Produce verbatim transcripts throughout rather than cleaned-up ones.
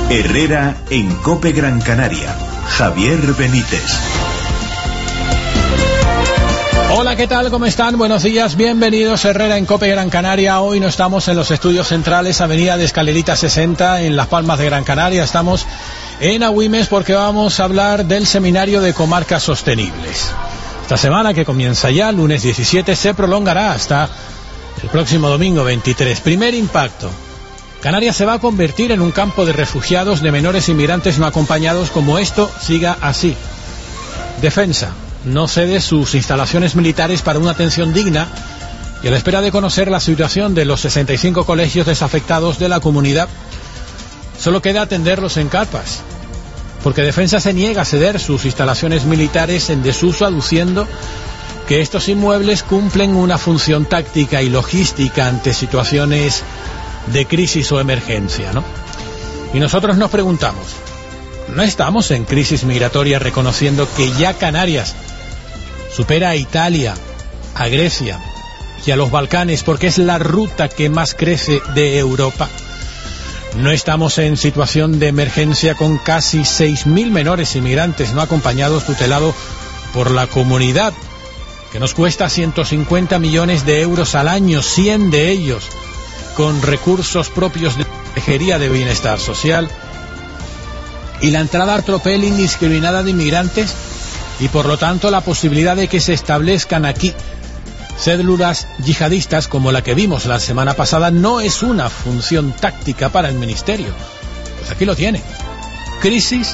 Herrera en COPE Gran Canaria. Javier Benítez. Hola, ¿qué tal? ¿Cómo están? Buenos días, bienvenidos a Herrera en COPE Gran Canaria. Hoy no estamos en los estudios centrales, avenida de Escalerita sesenta, en Las Palmas de Gran Canaria. Estamos en Agüimes porque vamos a hablar del Seminario de Comarcas Sostenibles. Esta semana, que comienza ya, lunes diecisiete, se prolongará hasta el próximo domingo veintitrés. Primer impacto. Canarias se va a convertir en un campo de refugiados de menores inmigrantes no acompañados, como esto siga así. Defensa no cede sus instalaciones militares para una atención digna y a la espera de conocer la situación de los sesenta y cinco colegios desafectados de la comunidad, solo queda atenderlos en carpas, porque Defensa se niega a ceder sus instalaciones militares en desuso, aduciendo que estos inmuebles cumplen una función táctica y logística ante situaciones de crisis o emergencia, ¿no? Y nosotros nos preguntamos, ¿no estamos en crisis migratoria reconociendo que ya Canarias supera a Italia, a Grecia y a los Balcanes porque es la ruta que más crece de Europa? ¿No estamos en situación de emergencia con casi seis mil menores inmigrantes no acompañados tutelados por la comunidad, que nos cuesta ciento cincuenta millones de euros al año, cien de ellos con recursos propios de Consejería de Bienestar Social, y la entrada a tropel indiscriminada de inmigrantes y por lo tanto la posibilidad de que se establezcan aquí células yihadistas como la que vimos la semana pasada no es una función táctica para el Ministerio? Pues aquí lo tiene: crisis,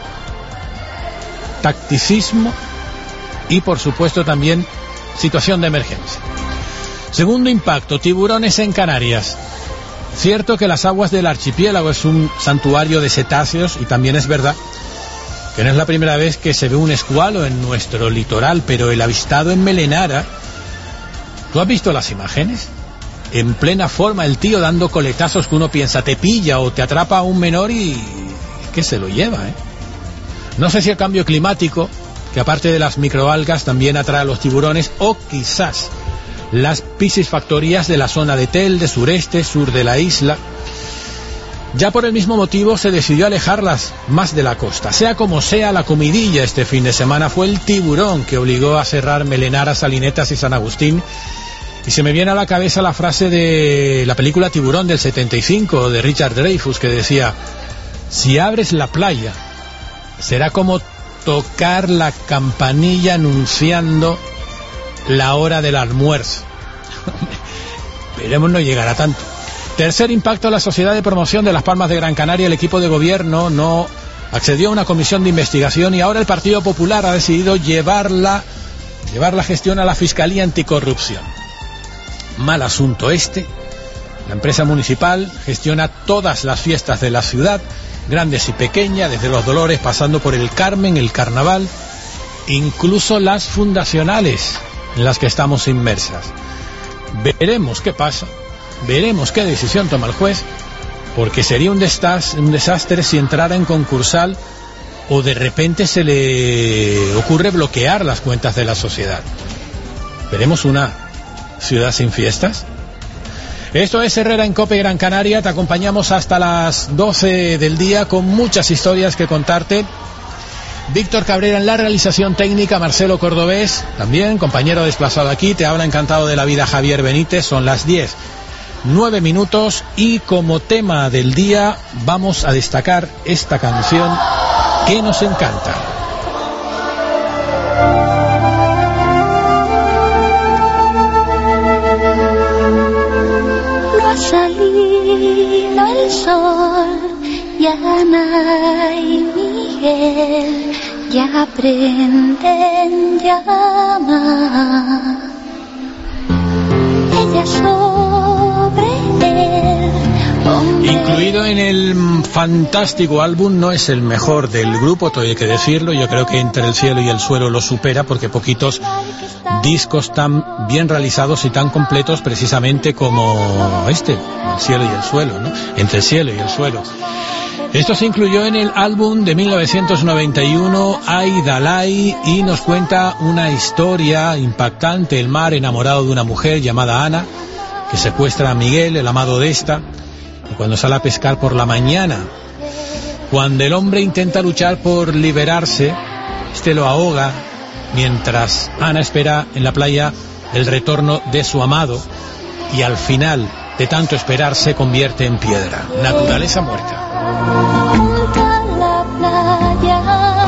tacticismo y por supuesto también situación de emergencia. Segundo impacto, tiburones en Canarias. Cierto que las aguas del archipiélago es un santuario de cetáceos y también es verdad que no es la primera vez que se ve un escualo en nuestro litoral, pero el avistado en Melenara, ¿tú has visto las imágenes? En plena forma, el tío dando coletazos que uno piensa te pilla o te atrapa a un menor y es que se lo lleva, ¿eh? No sé si el cambio climático, que aparte de las microalgas también atrae a los tiburones, o quizás las piscifactorías de la zona de Tel, de sureste, sur de la isla. Ya por el mismo motivo se decidió alejarlas más de la costa. Sea como sea, la comidilla este fin de semana fue el tiburón que obligó a cerrar Melenara, Salinetas y San Agustín. Y se me viene a la cabeza la frase de la película Tiburón del setenta y cinco de Richard Dreyfuss, que decía: si abres la playa, será como tocar la campanilla anunciando la hora del almuerzo. Esperemos no llegar a tanto. Tercer impacto, la Sociedad de Promoción de Las Palmas de Gran Canaria. El equipo de gobierno no accedió a una comisión de investigación y ahora el Partido Popular ha decidido llevarla, llevar la gestión a la Fiscalía Anticorrupción. Mal asunto este. La empresa municipal gestiona todas las fiestas de la ciudad, grandes y pequeñas, desde los Dolores pasando por el Carmen, el Carnaval, incluso las fundacionales en las que estamos inmersas. Veremos qué pasa, veremos qué decisión toma el juez, porque sería un, destas, un desastre si entrara en concursal o de repente se le ocurre bloquear las cuentas de la sociedad. ¿Veremos una ciudad sin fiestas? Esto es Herrera en COPE Gran Canaria. Te acompañamos hasta las doce del día con muchas historias que contarte. Víctor Cabrera en la realización técnica, Marcelo Cordobés también, compañero desplazado aquí. Te habla encantado de la vida Javier Benítez. Son las diez, nueve minutos y como tema del día vamos a destacar esta canción que nos encanta. No ha salido el sol, ya Ana y Miguel ya prenden llama. Ella sobre él. Incluido en el fantástico álbum, no es el mejor del grupo, todo hay que decirlo. Yo creo que Entre el cielo y el suelo lo supera, porque poquitos discos tan bien realizados y tan completos precisamente como este, El cielo y el suelo, ¿no? Entre el cielo y el suelo. Esto se incluyó en el álbum de mil novecientos noventa y uno, Ay Dalai, y nos cuenta una historia impactante. El mar enamorado de una mujer llamada Ana, que secuestra a Miguel, el amado de esta, y cuando sale a pescar por la mañana Cuando el hombre intenta luchar por liberarse, este lo ahoga, mientras Ana espera en la playa el retorno de su amado, y al final de tanto esperar se convierte en piedra. Naturaleza muerta. Junto a la playa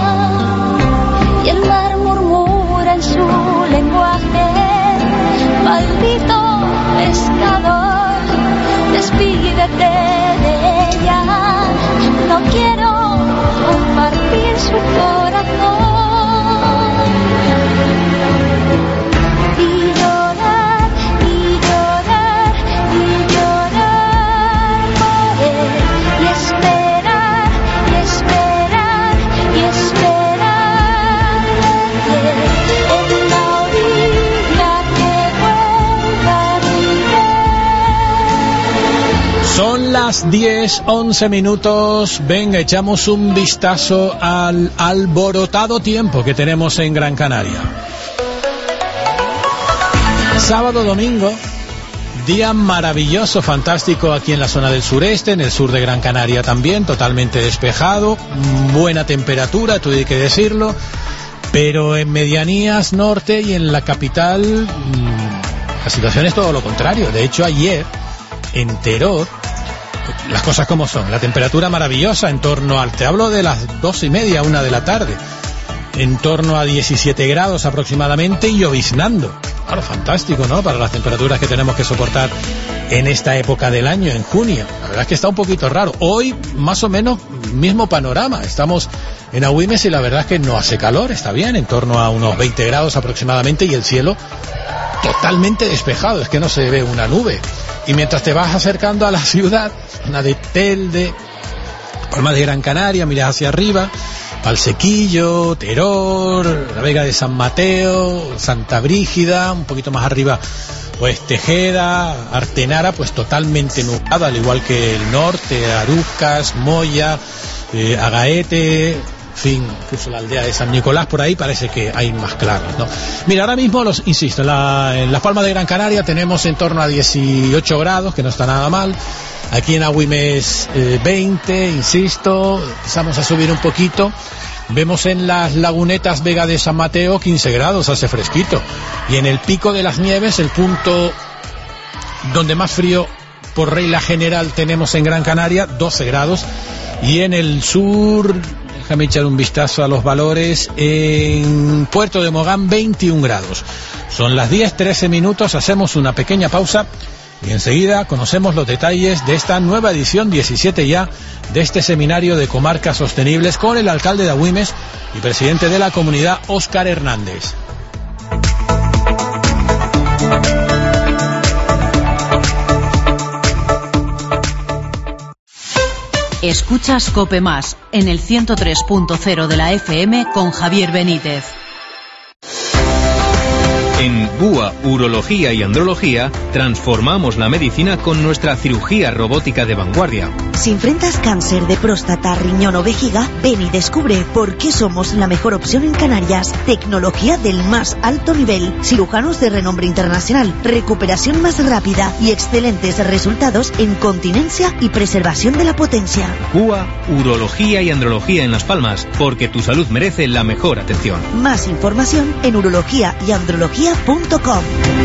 y el mar murmura en su lenguaje. Maldito pescador, despídete de ella. No quiero compartir su corazón. Y llorar, y llorar, y llorar por él. Y esperar, y esperar, y esperar de él. En la orilla que vuelva a mi ver. Son las diez, once minutos. Venga, echamos un vistazo al alborotado tiempo que tenemos en Gran Canaria. Sábado, domingo, día maravilloso, fantástico aquí en la zona del sureste, en el sur de Gran Canaria también, totalmente despejado, buena temperatura, tú hay que decirlo, pero en medianías norte y en la capital la situación es todo lo contrario. De hecho, ayer en Teror, las cosas como son, la temperatura maravillosa en torno al, te hablo de las dos y media, una de la tarde, en torno a diecisiete grados aproximadamente y lloviznando. Claro, fantástico, ¿no? Para las temperaturas que tenemos que soportar en esta época del año, en junio. La verdad es que está un poquito raro. Hoy, más o menos, mismo panorama. Estamos en Agüimes y la verdad es que no hace calor, está bien, en torno a unos veinte grados aproximadamente, y el cielo totalmente despejado, es que no se ve una nube. Y mientras te vas acercando a la ciudad, una de Telde, Palmas de Gran Canaria, miras hacia arriba, Valsequillo, Teror, la Vega de San Mateo, Santa Brígida, un poquito más arriba pues Tejeda, Artenara, pues totalmente nublada, al igual que el norte, Arucas, Moya, eh, Agaete, en fin, incluso la aldea de San Nicolás, por ahí parece que hay más claros, ¿no? Mira, ahora mismo, los insisto, en, la, en Las Palmas de Gran Canaria tenemos en torno a dieciocho grados, que no está nada mal. Aquí en Agüimes eh, veinte, insisto, empezamos a subir un poquito. Vemos en las lagunetas Vega de San Mateo quince grados, hace fresquito. Y en el Pico de las Nieves, el punto donde más frío por regla general tenemos en Gran Canaria, doce grados. Y en el sur, déjame echar un vistazo a los valores, en Puerto de Mogán veintiún grados. Son las diez, trece minutos, hacemos una pequeña pausa. Y enseguida conocemos los detalles de esta nueva edición, diecisiete ya, de este seminario de comarcas sostenibles con el alcalde de Agüimes y presidente de la comunidad, Óscar Hernández. Escuchas COPE Más en el ciento tres punto cero de la F M con Javier Benítez. En B U A Urología y Andrología transformamos la medicina con nuestra cirugía robótica de vanguardia. Si enfrentas cáncer de próstata, riñón o vejiga, ven y descubre por qué somos la mejor opción en Canarias. Tecnología del más alto nivel, cirujanos de renombre internacional, recuperación más rápida y excelentes resultados en continencia y preservación de la potencia. B U A Urología y Andrología en Las Palmas, porque tu salud merece la mejor atención. Más información en urología y andrología punto com.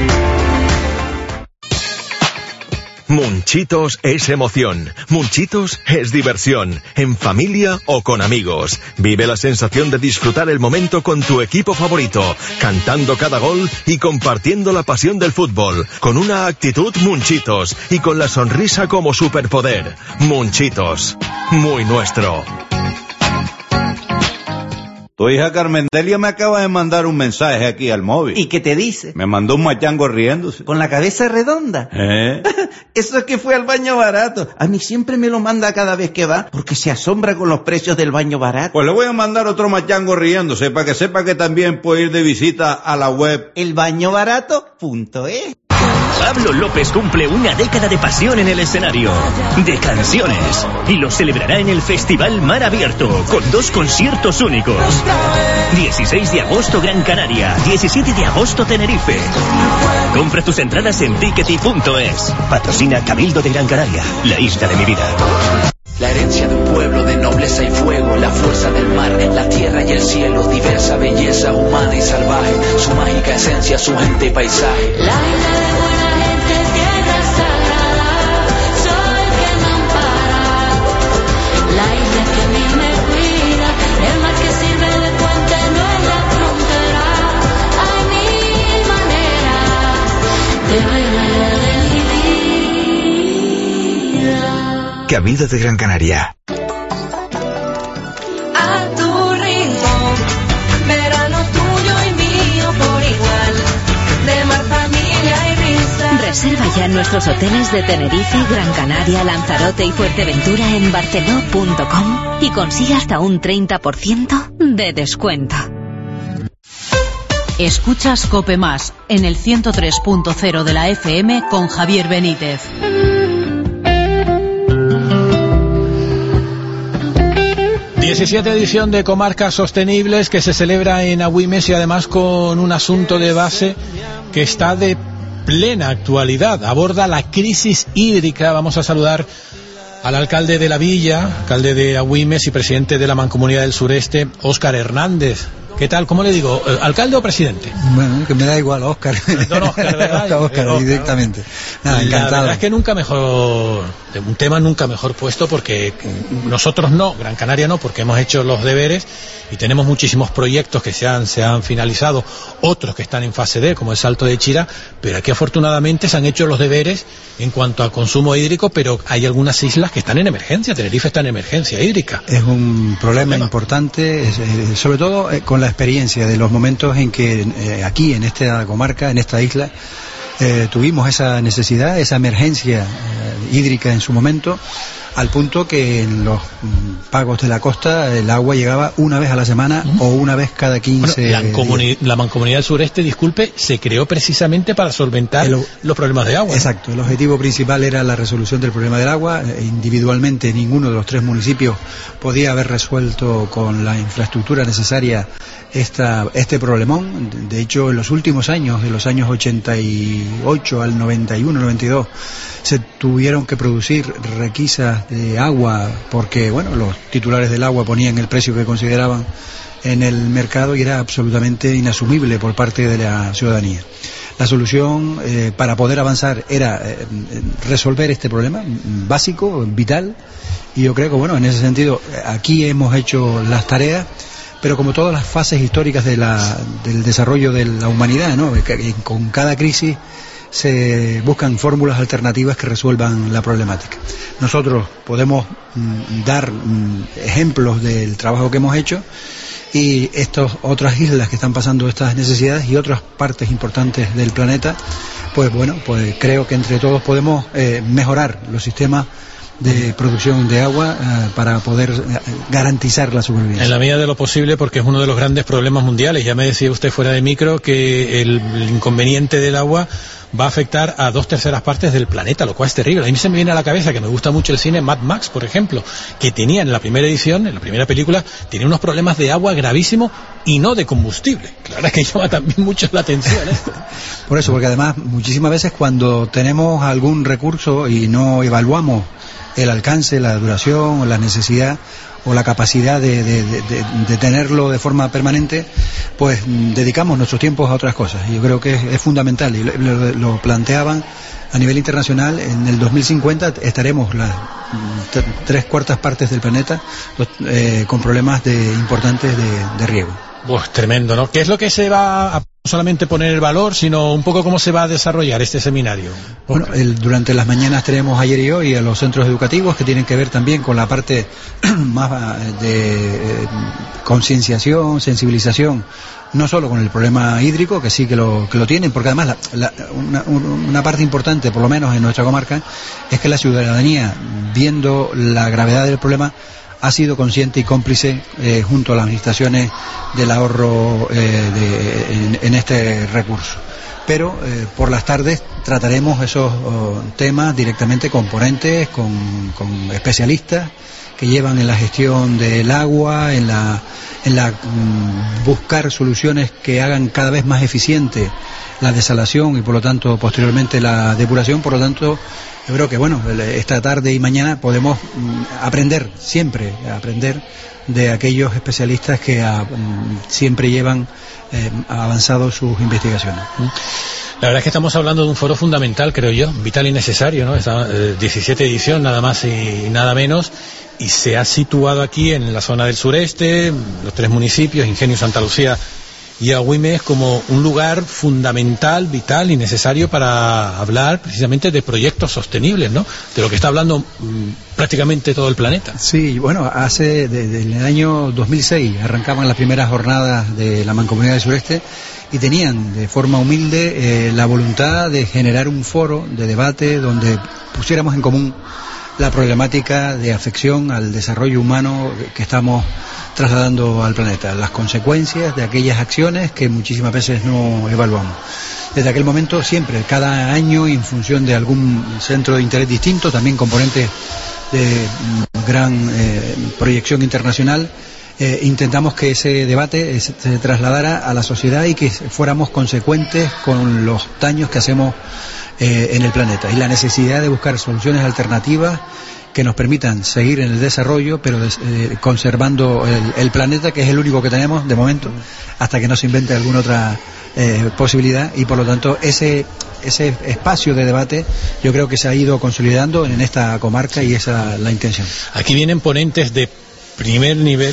Munchitos es emoción, Munchitos es diversión, en familia o con amigos. Vive la sensación de disfrutar el momento con tu equipo favorito, cantando cada gol y compartiendo la pasión del fútbol, con una actitud Munchitos y con la sonrisa como superpoder. Munchitos, muy nuestro. Tu hija Carmendelia me acaba de mandar un mensaje aquí al móvil. ¿Y qué te dice? Me mandó un machango riéndose. ¿Con la cabeza redonda? ¿Eh? Eso es que fue al baño barato. A mí siempre me lo manda cada vez que va, porque se asombra con los precios del baño barato. Pues le voy a mandar otro machango riéndose, para que sepa que también puede ir de visita a la web el baño barato punto es. Pablo López cumple una década de pasión en el escenario, de canciones, y lo celebrará en el Festival Mar Abierto, con dos conciertos únicos. dieciséis de agosto Gran Canaria, diecisiete de agosto Tenerife. Compra tus entradas en tickety punto es. Patrocina Cabildo de Gran Canaria, la isla de mi vida. La herencia de un pueblo de noble naturaleza y fuego, la fuerza del mar, la tierra y el cielo, diversa belleza humana y salvaje, su mágica esencia, su gente y paisaje. La isla de buena gente, tierra sagrada, sol que me ampara, la isla que a mí me cuida, el mar que sirve de puente no es la frontera, hay mil maneras de ver la vida. Cabildo de Gran Canaria. A tu ritmo, verano tuyo y mío por igual, de mar, familia y risa. Reserva ya nuestros hoteles de Tenerife, Gran Canaria, Lanzarote y Fuerteventura en barceló punto com y consigue hasta un treinta por ciento de descuento. Escuchas COPE Más en el ciento tres punto cero de la F M con Javier Benítez. diecisiete edición de Comarcas Sostenibles que se celebra en Agüimes y además con un asunto de base que está de plena actualidad. Aborda la crisis hídrica. Vamos a saludar al alcalde de la villa, alcalde de Agüimes y presidente de la Mancomunidad del Sureste, Óscar Hernández. ¿Qué tal? ¿Cómo le digo? ¿Alcalde o presidente? Bueno, que me da igual, Óscar. Don Óscar, ¿verdad? Óscar, Óscar, Óscar, directamente. Nada, encantado. La verdad es que nunca mejor, un tema nunca mejor puesto, porque nosotros no, Gran Canaria no, porque hemos hecho los deberes y tenemos muchísimos proyectos que se han, se han finalizado, otros que están en fase D, como el Salto de Chira, pero aquí afortunadamente se han hecho los deberes en cuanto a consumo hídrico, pero hay algunas islas que están en emergencia. Tenerife está en emergencia hídrica. Es un problema, problema. importante, es, eh, sobre todo eh, con la experiencia de los momentos en que eh, aquí en esta comarca, en esta isla, eh, tuvimos esa necesidad, esa emergencia eh, hídrica en su momento, al punto que en los mm, pagos de la costa el agua llegaba una vez a la semana uh-huh. o una vez cada quince bueno, la, comuni- la Mancomunidad del Sureste, disculpe, se creó precisamente para solventar el, los problemas de agua. Exacto, el objetivo principal era la resolución del problema del agua. Individualmente ninguno de los tres municipios podía haber resuelto con la infraestructura necesaria esta, este problemón. De hecho, en los últimos años, de los años ochenta y ocho al noventa y uno, noventa y dos, se tuvieron que producir requisas de agua porque, bueno, los titulares del agua ponían el precio que consideraban en el mercado y era absolutamente inasumible por parte de la ciudadanía. La solución eh, para poder avanzar era eh, resolver este problema básico, vital, y yo creo que, bueno, en ese sentido, aquí hemos hecho las tareas, pero como todas las fases históricas de la, del desarrollo de la humanidad, ¿no? Con cada crisis se buscan fórmulas alternativas que resuelvan la problemática. Nosotros podemos mm, dar mm, ejemplos del trabajo que hemos hecho y estas otras islas que están pasando estas necesidades y otras partes importantes del planeta, pues bueno, pues creo que entre todos podemos eh, mejorar los sistemas de producción de agua eh, para poder eh, garantizar la supervivencia. En la medida de lo posible, porque es uno de los grandes problemas mundiales. Ya me decía usted fuera de micro que el, el inconveniente del agua va a afectar a dos terceras partes del planeta, lo cual es terrible. A mí se me viene a la cabeza que me gusta mucho el cine Mad Max, por ejemplo, que tenía en la primera edición, en la primera película, tenía unos problemas de agua gravísimos y no de combustible. Claro, es que llama también mucho la atención esto. Por eso, porque además muchísimas veces cuando tenemos algún recurso y no evaluamos el alcance, la duración, la necesidad o la capacidad de, de, de, de tenerlo de forma permanente, pues dedicamos nuestros tiempos a otras cosas. Y yo creo que es, es fundamental, y lo, lo, lo planteaban a nivel internacional. En el dos mil cincuenta estaremos las t- tres cuartas partes del planeta eh, con problemas de, importantes de, de riego. Pues tremendo, ¿no? ¿Qué es lo que se va a no solamente poner el valor, sino un poco cómo se va a desarrollar este seminario? Bueno, el, durante las mañanas tenemos ayer y hoy a los centros educativos que tienen que ver también con la parte más de eh, concienciación, sensibilización, no solo con el problema hídrico, que sí que lo, que lo tienen, porque además la, la, una, una parte importante, por lo menos en nuestra comarca, es que la ciudadanía, viendo la gravedad del problema, ha sido consciente y cómplice eh, junto a las administraciones del ahorro eh, de, en, en este recurso. Pero eh, por las tardes trataremos esos oh, temas directamente con ponentes, con, con especialistas que llevan en la gestión del agua, en la, en la mm, buscar soluciones que hagan cada vez más eficiente la desalación y por lo tanto posteriormente la depuración. Por lo tanto, yo creo que bueno, esta tarde y mañana podemos mm, aprender, siempre aprender de aquellos especialistas que a, mm, siempre llevan eh, avanzado sus investigaciones. La verdad es que estamos hablando de un foro fundamental, creo yo, vital y necesario, ¿no? Esta eh, diecisiete edición, nada más y nada menos, y se ha situado aquí en la zona del sureste, los tres municipios, Ingenio, Santa Lucía y Agüimes, como un lugar fundamental, vital y necesario para hablar precisamente de proyectos sostenibles, ¿no? De lo que está hablando mmm, prácticamente todo el planeta. Sí, bueno, hace desde el año dos mil seis arrancaban las primeras jornadas de la Mancomunidad del Sureste y tenían de forma humilde eh, la voluntad de generar un foro de debate donde pusiéramos en común la problemática de afección al desarrollo humano que estamos trasladando al planeta, las consecuencias de aquellas acciones que muchísimas veces no evaluamos. Desde aquel momento siempre, cada año, en función de algún centro de interés distinto, también componentes de gran eh, proyección internacional, eh, intentamos que ese debate se trasladara a la sociedad y que fuéramos consecuentes con los daños que hacemos eh, en el planeta y la necesidad de buscar soluciones alternativas que nos permitan seguir en el desarrollo, pero des, eh, conservando el, el planeta, que es el único que tenemos de momento, hasta que no se invente alguna otra eh, posibilidad, y por lo tanto ese ese espacio de debate yo creo que se ha ido consolidando en esta comarca y esa es la intención. Aquí vienen ponentes de primer nivel,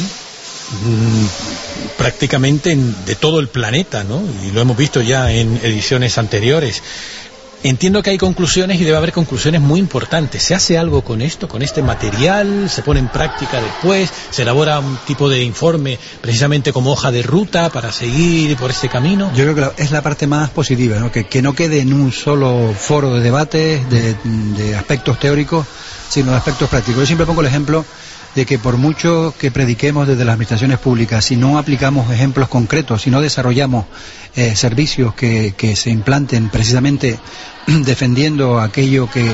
mmm, prácticamente en, de todo el planeta, ¿no? Y lo hemos visto ya en ediciones anteriores. Entiendo que hay conclusiones y debe haber conclusiones muy importantes. ¿Se hace algo con esto, con este material? ¿Se pone en práctica después? ¿Se elabora un tipo de informe precisamente como hoja de ruta para seguir por este camino? Yo creo que la, es la parte más positiva, ¿no? Que, que no quede en un solo foro de debate de, de aspectos teóricos, sino de aspectos prácticos. Yo siempre pongo el ejemplo de que por mucho que prediquemos desde las administraciones públicas, si no aplicamos ejemplos concretos, si no desarrollamos eh, servicios que, que se implanten precisamente defendiendo aquello que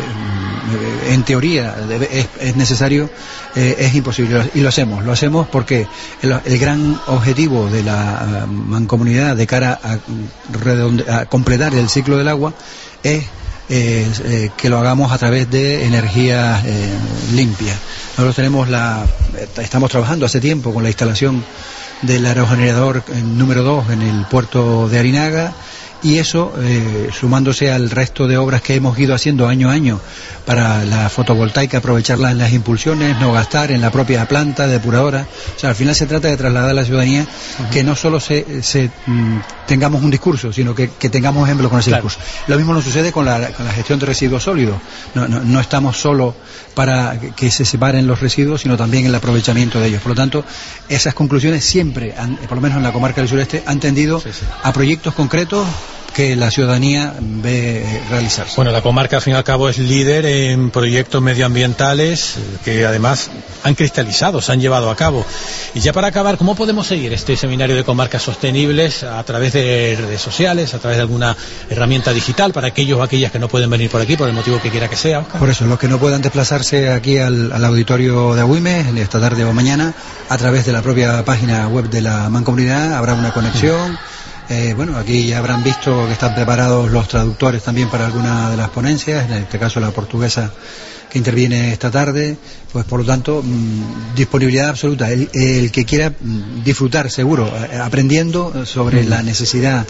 en teoría debe, es, es necesario, eh, es imposible. Y lo hacemos, lo hacemos porque el, el gran objetivo de la uh, mancomunidad de cara a, redonde, a completar el ciclo del agua es Eh, eh, que lo hagamos a través de energía eh, limpia. Nosotros tenemos la, estamos trabajando hace tiempo con la instalación del aerogenerador eh, número dos en el puerto de Arinaga, y eso, eh, sumándose al resto de obras que hemos ido haciendo año a año para la fotovoltaica, aprovecharla en las impulsiones, no gastar en la propia planta depuradora. O sea, al final se trata de trasladar a la ciudadanía uh-huh. que no solo se, se mm, tengamos un discurso, sino que, que tengamos ejemplos con ese claro. discurso. Lo mismo nos sucede con la, con la gestión de residuos sólidos. No, no, no estamos solo para que se separen los residuos, sino también el aprovechamiento de ellos. Por lo tanto, esas conclusiones siempre, han, por lo menos en la comarca del sureste, han tendido sí, sí. a proyectos concretos que la ciudadanía ve realizarse. Bueno, la comarca al fin y al cabo es líder en proyectos medioambientales que además han cristalizado, se han llevado a cabo. Y ya para acabar, ¿cómo podemos seguir este seminario de comarcas sostenibles? A través de redes sociales, a través de alguna herramienta digital para aquellos o aquellas que no pueden venir por aquí por el motivo que quiera que sea, Óscar. Por eso, los que no puedan desplazarse aquí al, al auditorio de Agüimes esta tarde o mañana, a través de la propia página web de la Mancomunidad habrá una conexión. Mm. Eh, bueno, aquí ya habrán visto que están preparados los traductores también para alguna de las ponencias, en este caso la portuguesa que interviene esta tarde, pues por lo tanto, mmm, disponibilidad absoluta. El, el que quiera mmm, disfrutar, seguro, eh, aprendiendo sobre mm. la necesidad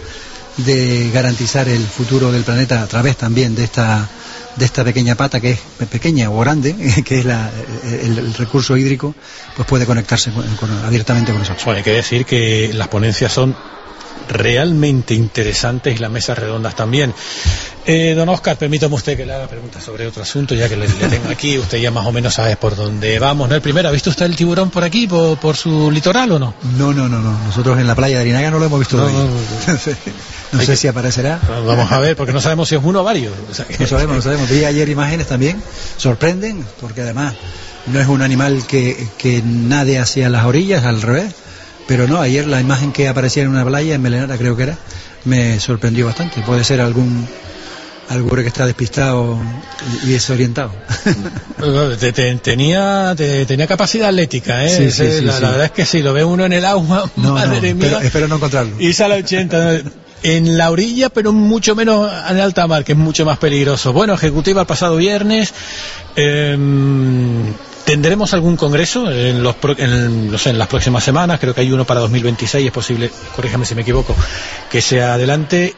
de garantizar el futuro del planeta a través también de esta de esta pequeña pata, que es pequeña o grande, que es la, el, el recurso hídrico, pues puede conectarse con, con, abiertamente con nosotros. Bueno, hay que decir que las ponencias son realmente interesantes y las mesas redondas también. Eh, don Óscar, permítame usted que le haga preguntas sobre otro asunto, ya que le, le tengo aquí. Usted ya más o menos sabe por dónde vamos, ¿no? El primero, ¿ha visto usted el tiburón por aquí, por, por su litoral o no? No, no, no, no. Nosotros en la playa de Arinaga no lo hemos visto no, todavía. No, no, no. no sé que... si aparecerá. Vamos a ver, porque no sabemos si es uno o varios. O sea, que... No sabemos, no sabemos. Vi ayer imágenes también, sorprenden, porque además no es un animal que, que nade hacia las orillas, al revés. Pero no, ayer la imagen que aparecía en una playa, en Melenara creo que era, me sorprendió bastante. Puede ser algún alguno que está despistado y desorientado. Te, te, tenía te, tenía capacidad atlética, ¿eh? Sí, sí, Ese, sí, la, sí. la verdad es que sí, lo ve uno en el agua, No, madre no, mía. pero espero no encontrarlo. Y sale a ochenta. En la orilla, pero mucho menos en alta mar, que es mucho más peligroso. Bueno, ejecutiva el pasado viernes. Eh, ¿Tendremos algún congreso en, los pro, en, no sé, en las próximas semanas? Creo que hay uno para dos mil veintiséis, es posible, corríjame si me equivoco, que sea adelante.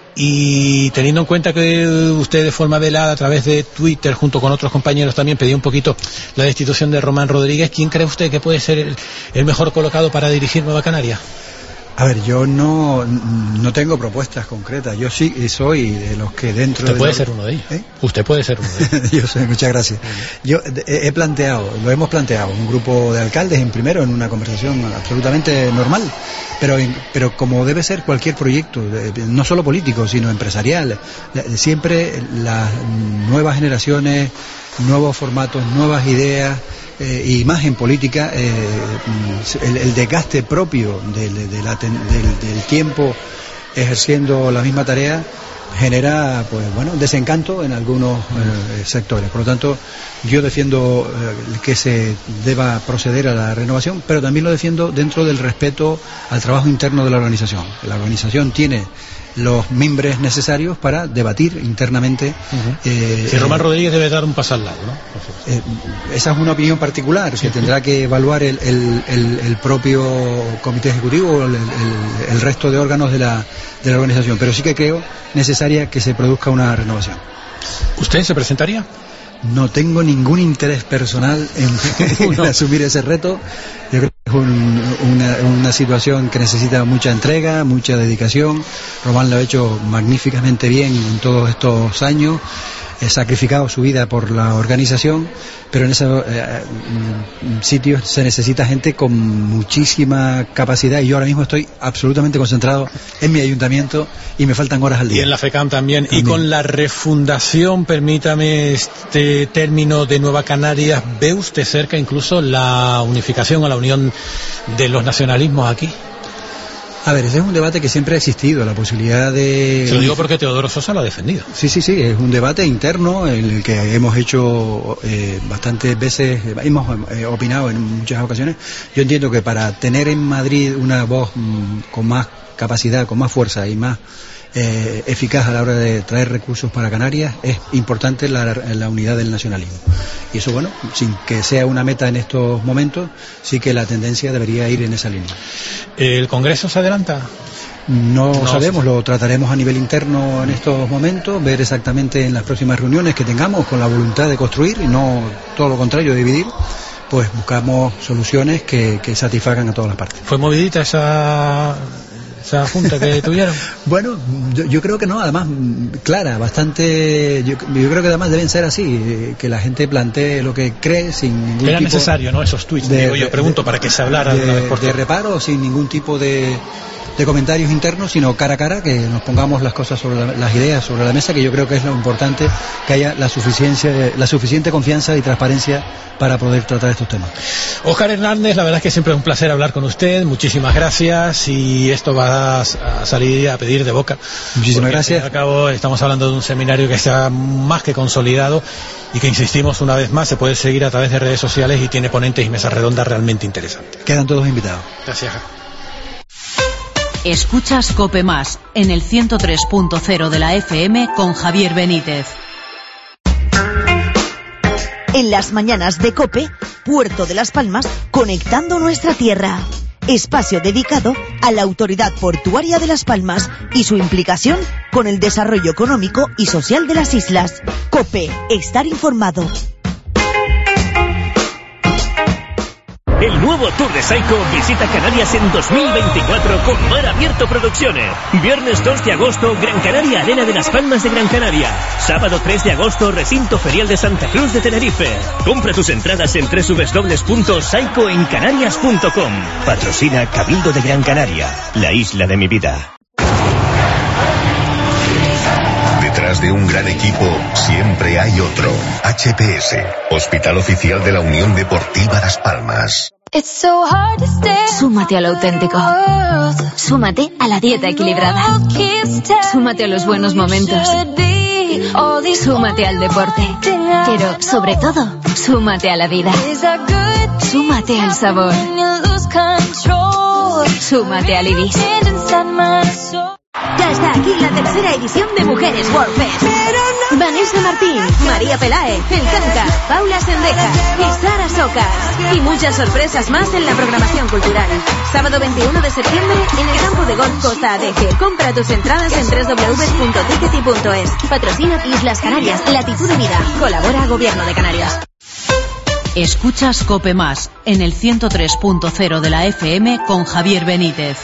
Y teniendo en cuenta que usted de forma velada a través de Twitter, junto con otros compañeros, también pedía un poquito la destitución de Román Rodríguez, ¿quién cree usted que puede ser el, el mejor colocado para dirigir Nueva Canaria? A ver, yo no, no tengo propuestas concretas. Yo sí soy de los que dentro Usted de puede la... ser uno de ellos. ¿Eh? Usted puede ser uno de ellos. Yo sé, muchas gracias. Yo he, he planteado, lo hemos planteado, un grupo de alcaldes en primero, en una conversación absolutamente normal, pero, en, pero como debe ser cualquier proyecto, no solo político, sino empresarial, siempre las nuevas generaciones, nuevos formatos, nuevas ideas, Eh, y más en política, eh, el, el desgaste propio del, de la, del, del tiempo ejerciendo la misma tarea genera, pues bueno, desencanto en algunos eh, sectores. Por lo tanto, yo defiendo eh, que se deba proceder a la renovación, pero también lo defiendo dentro del respeto al trabajo interno de la organización. La organización tiene los mimbres necesarios para debatir internamente. Uh-huh. eh, si Román Rodríguez debe dar un paso al lado, ¿no? Eh, esa es una opinión particular sí, que tendrá sí. que evaluar el, el, el, el propio comité ejecutivo o el, el, el resto de órganos de la, de la organización, pero sí que creo necesaria que se produzca una renovación. ¿Usted se presentaría? No tengo ningún interés personal en, en asumir ese reto. Yo creo que es un, una, una situación que necesita mucha entrega, mucha dedicación. Román lo ha hecho magníficamente bien en todos estos años. He sacrificado su vida por la organización, pero en esos eh, sitios se necesita gente con muchísima capacidad y yo ahora mismo estoy absolutamente concentrado en mi ayuntamiento y me faltan horas al día. Y en la FECAM también. también. Y con la refundación, permítame este término de Nueva Canarias, ¿ve usted cerca incluso la unificación o la unión de los nacionalismos aquí? A ver, ese es un debate que siempre ha existido, la posibilidad de... Se lo digo porque Teodoro Sosa lo ha defendido. Sí, sí, sí, es un debate interno en el que hemos hecho eh, bastantes veces, hemos eh, opinado en muchas ocasiones. Yo entiendo que para tener en Madrid una voz mmm, con más capacidad, con más fuerza y más eh, eficaz a la hora de traer recursos para Canarias, es importante la, la unidad del nacionalismo. Y eso, bueno, sin que sea una meta en estos momentos, sí que la tendencia debería ir en esa línea. ¿El Congreso se adelanta? No, no sabemos, sé. Lo trataremos a nivel interno en estos momentos, ver exactamente en las próximas reuniones que tengamos con la voluntad de construir y no todo lo contrario, de dividir. Pues buscamos soluciones que, que satisfagan a todas las partes. ¿Fue movidita esa, esa junta que tuvieron? Bueno, yo, yo creo que no, además clara, bastante, yo, yo creo que además deben ser así, que la gente plantee lo que cree sin ningún Era tipo necesario, ¿no? Esos tweets, de, digo yo, de, pregunto de, para que se hablara de, de, vez por de reparo, sin ningún tipo de de comentarios internos, sino cara a cara, que nos pongamos las cosas sobre la, las ideas sobre la mesa, que yo creo que es lo importante, que haya la suficiencia, la suficiente confianza y transparencia para poder tratar estos temas. Óscar Hernández, la verdad es que siempre es un placer hablar con usted, muchísimas gracias, y esto va a salir a pedir de boca. Muchísimas gracias. Al fin y al cabo estamos hablando de un seminario que está más que consolidado y que, insistimos una vez más, se puede seguir a través de redes sociales y tiene ponentes y mesas redondas realmente interesantes. Quedan todos invitados. Gracias. Escuchas COPE Más en el ciento tres punto cero de la F M con Javier Benítez. En las mañanas de COPE, Puerto de las Palmas, conectando nuestra tierra. Espacio dedicado a la Autoridad Portuaria de Las Palmas y su implicación con el desarrollo económico y social de las islas. COPE, estar informado. El nuevo Tour de Saiko visita Canarias en dos mil veinticuatro con Mar Abierto Producciones. Viernes dos de agosto, Gran Canaria Arena de Las Palmas de Gran Canaria. Sábado tres de agosto, Recinto Ferial de Santa Cruz de Tenerife. Compra tus entradas en doble u doble u doble u punto saiko en canarias punto com. Patrocina Cabildo de Gran Canaria, la isla de mi vida. Detrás de un gran equipo siempre hay otro. H P S, Hospital Oficial de la Unión Deportiva Las Palmas. Súmate a lo auténtico. Súmate a la dieta equilibrada. Súmate a los buenos momentos. Súmate al deporte, pero sobre todo, súmate a la vida. Súmate al sabor. Súmate al Ibis. Ya está aquí la tercera edición de Mujeres World Fest. Vanessa Martín, María Peláez, El Canca, Paula Sendeja y Sara Socas. Y muchas sorpresas más en la programación cultural. Sábado veintiuno de septiembre en el campo de golf Costa Adeje. Compra tus entradas en doble u doble u doble u punto tickety punto es. Patrocina Islas Canarias, Latitud de Vida. Colabora Gobierno de Canarias. Escuchas Cope Más en el ciento tres punto cero de la F M con Javier Benítez.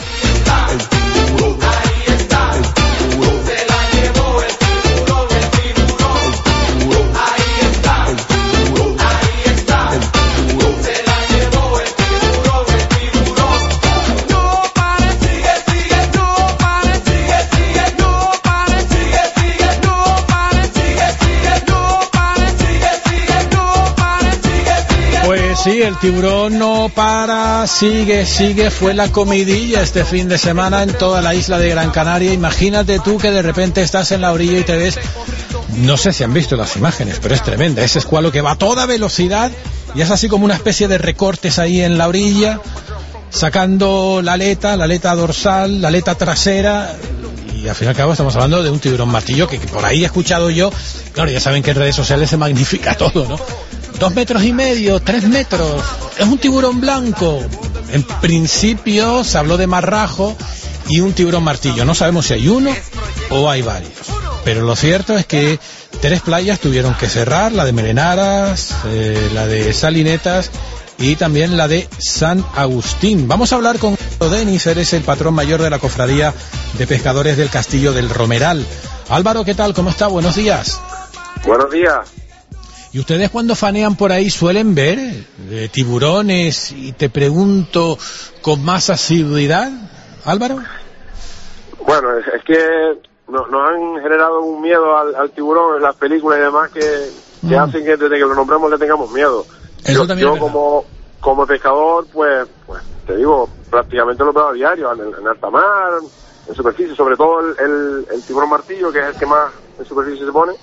Sí, el tiburón no para, sigue, sigue, fue la comidilla este fin de semana en toda la isla de Gran Canaria. Imagínate tú que de repente estás en la orilla y te ves, no sé si han visto las imágenes, pero es tremenda, ese escualo que va a toda velocidad y es así como una especie de recortes ahí en la orilla, sacando la aleta, la aleta dorsal, la aleta trasera. Y al fin y al cabo estamos hablando de un tiburón martillo que, que por ahí he escuchado yo. Claro, ya saben que en redes sociales se magnifica todo, ¿no? Dos metros y medio, tres metros, es un tiburón blanco. En principio se habló de marrajo y un tiburón martillo. No sabemos si hay uno o hay varios. Pero lo cierto es que tres playas tuvieron que cerrar, la de Melenaras, eh, la de Salinetas y también la de San Agustín. Vamos a hablar con Denis, eres el patrón mayor de la Cofradía de Pescadores del Castillo del Romeral. Álvaro, ¿qué tal? ¿Cómo está? Buenos días. Buenos días. ¿Y ustedes cuando fanean por ahí suelen ver eh, tiburones? Y te pregunto, ¿con más asiduidad, Álvaro? Bueno, es, es que nos, nos han generado un miedo al, al tiburón en las películas y demás que, que mm. hacen que desde que lo nombremos le tengamos miedo. Eso yo yo como como pescador, pues, pues te digo, prácticamente lo veo a diario, en, en alta mar, en superficie, sobre todo el, el, el tiburón martillo, que es el que más en superficie se pone,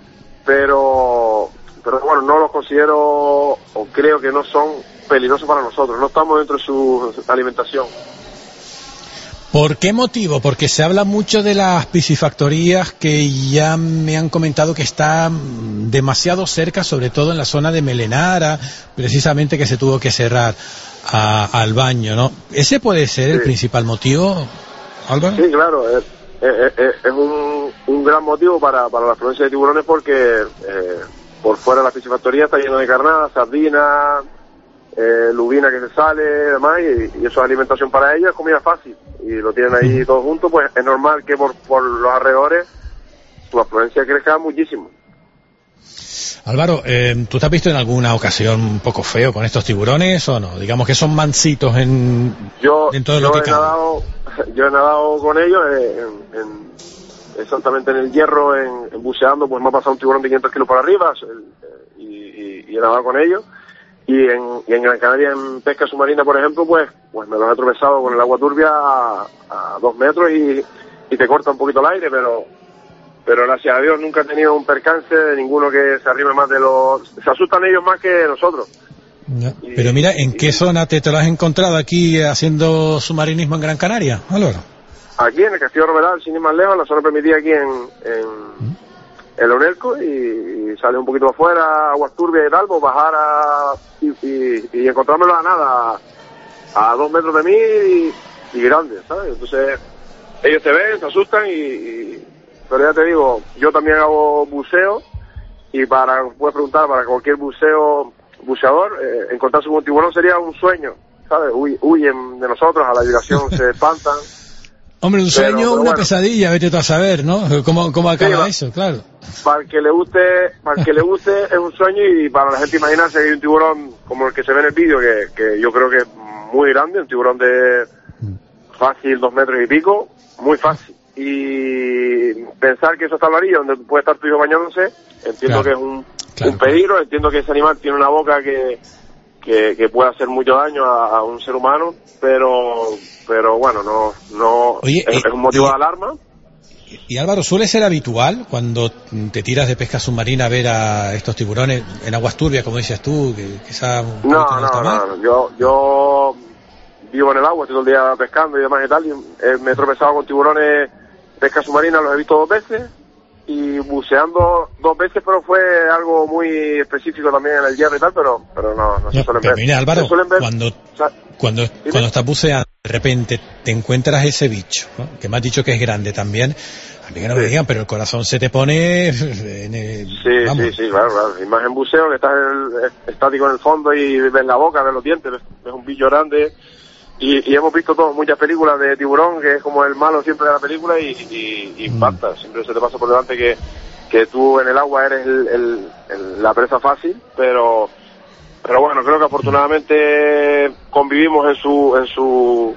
pero... pero bueno, no los considero o creo que no son peligrosos para nosotros, no estamos dentro de su alimentación. ¿Por qué motivo? Porque se habla mucho de las piscifactorías que ya me han comentado que están demasiado cerca, sobre todo en la zona de Melenara, precisamente que se tuvo que cerrar a, al baño, ¿no? ¿Ese puede ser sí. el principal motivo, Álvaro? Sí, claro, es, es, es, es un, un gran motivo para, para la afluencia de tiburones porque... Eh, por fuera de la piscifactoría está lleno de carnadas, sardinas, eh, lubina que se sale, demás, y, y eso es alimentación para ellos, es comida fácil, y lo tienen ahí todos juntos, pues es normal que por, por los alrededores su afluencia crezca muchísimo. Álvaro, eh, ¿tú te has visto en alguna ocasión un poco feo con estos tiburones o no? Digamos que son mansitos en, yo, en todo yo lo que he cabe. nadado, yo he nadado con ellos en... en exactamente en el hierro, en, en buceando, pues me ha pasado un tiburón de quinientos kilos por arriba y, y, y he nadado con ellos. Y en, y en Gran Canaria, en pesca submarina, por ejemplo, pues pues me los he atravesado con el agua turbia a, a dos metros y, y te corta un poquito el aire, pero pero gracias a Dios nunca he tenido un percance de ninguno que se arrime más de los... Se asustan ellos más que nosotros. No, y, pero mira, ¿en y, qué zona te, te lo has encontrado aquí haciendo submarinismo en Gran Canaria, Álvaro? Aquí en el Castillo Romeral, sin ir más lejos, la zona permitida aquí en, en, en Lonelco, y, y sale un poquito afuera, aguas turbias y tal, pues bajar a, y, y, y encontrármelo a nada, a, a dos metros de mí y, y grandes, ¿sabes? Entonces, ellos te ven, se asustan, y, y pero ya te digo, yo también hago buceo, y para, puedes preguntar, para cualquier buceo, buceador, eh, encontrarse con un tiburón sería un sueño, ¿sabes? Huy, huyen de nosotros, a la vibración se espantan. Hombre, un sueño, pero, pero una bueno. pesadilla, vete tú a saber, ¿no? ¿Cómo, cómo acaba sí, eso? Claro. Para el que le guste, para el que le guste es un sueño, y para la gente imaginarse que hay un tiburón como el que se ve en el vídeo, que, que yo creo que es muy grande, un tiburón de fácil dos metros y pico, muy fácil. Y pensar que eso está en la orilla, donde puede estar tu hijo bañándose, entiendo claro. que es un, claro, un peligro, claro. Entiendo que ese animal tiene una boca que, que, que puede hacer mucho daño a, a un ser humano, pero... pero bueno, no no Oye, es, eh, es un motivo eh, de alarma. Y Álvaro, ¿suele ser habitual cuando te tiras de pesca submarina ver a estos tiburones en aguas turbias, como dices tú, que quizás... No, no, no, no, yo, yo vivo en el agua, estoy todo el día pescando y demás y tal, y eh, me he tropezado con tiburones de pesca submarina, los he visto dos veces, y buceando dos veces, pero fue algo muy específico también en el hierro y tal, pero pero no, no se No, suelen pero ver. mira, Álvaro, Se suelen ver- cuando, o sea, cuando, cuando estás buceando, de repente te encuentras ese bicho, ¿no? Que me has dicho que es grande también. A mí que no me digan, pero el corazón se te pone... En el, Sí, vamos. sí, sí, claro, claro. Y más en buceo, que estás en el- estático en el fondo y ves la boca, ves los dientes, ves, ves un bicho grande. Y, y hemos visto todos muchas películas de tiburón, que es como el malo siempre de la película, y, y, y impacta. Siempre se te pasa por delante que, que tú en el agua eres el, el- el- la presa fácil, pero pero bueno, creo que afortunadamente convivimos en su en su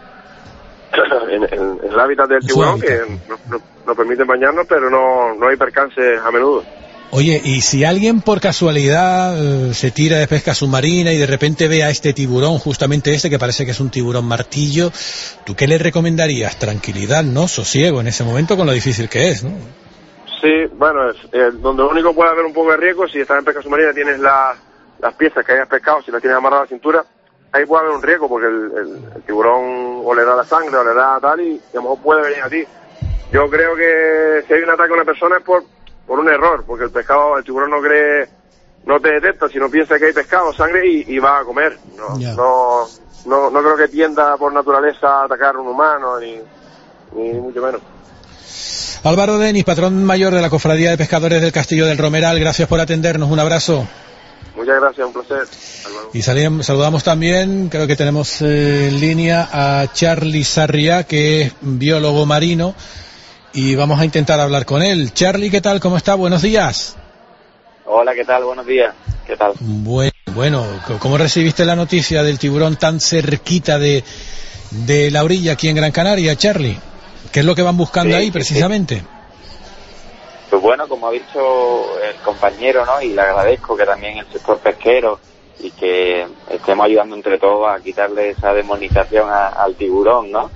en, en- en el hábitat del En su tiburón, hábitat. que nos, nos- nos permiten bañarnos, pero no, no hay percances a menudo. Oye, y si alguien por casualidad eh, se tira de pesca submarina y de repente ve a este tiburón, justamente este, que parece que es un tiburón martillo, ¿tú qué le recomendarías? Tranquilidad, ¿no? Sosiego en ese momento con lo difícil que es, ¿no? Sí, bueno, es, eh, donde lo único puede haber un poco de riesgo, si estás en pesca submarina tienes la- las piezas que hayas pescado, si las tienes amarradas a la cintura, ahí puede haber un riesgo, porque el, el- el tiburón o le da la sangre o le da tal, y a lo mejor puede venir a ti. Yo creo que si hay un ataque a una persona es por, por un error, porque el pescado, el tiburón no cree, no te detecta, sino piensa que hay pescado, sangre y, y va a comer. No, Ya. no, no, no creo que tienda por naturaleza a atacar a un humano, ni, ni mucho menos. Álvaro Denis, patrón mayor de la Cofradía de Pescadores del Castillo del Romeral, gracias por atendernos, un abrazo. Muchas gracias, un placer. Y salíamos- saludamos también, creo que tenemos eh, en línea a Charly Sarriá, que es biólogo marino, y vamos a intentar hablar con él. Charly, ¿qué tal? ¿Cómo está? Buenos días. Hola, ¿qué tal? Buenos días. ¿Qué tal? Bueno, bueno, ¿cómo recibiste la noticia del tiburón tan cerquita de, de la orilla aquí en Gran Canaria, Charly? ¿Qué es lo que van buscando Sí, ahí sí, precisamente? Pues bueno, como ha dicho el compañero, ¿no? Y le agradezco que también el sector pesquero y que estemos ayudando entre todos a quitarle esa demonización a- al tiburón, ¿no?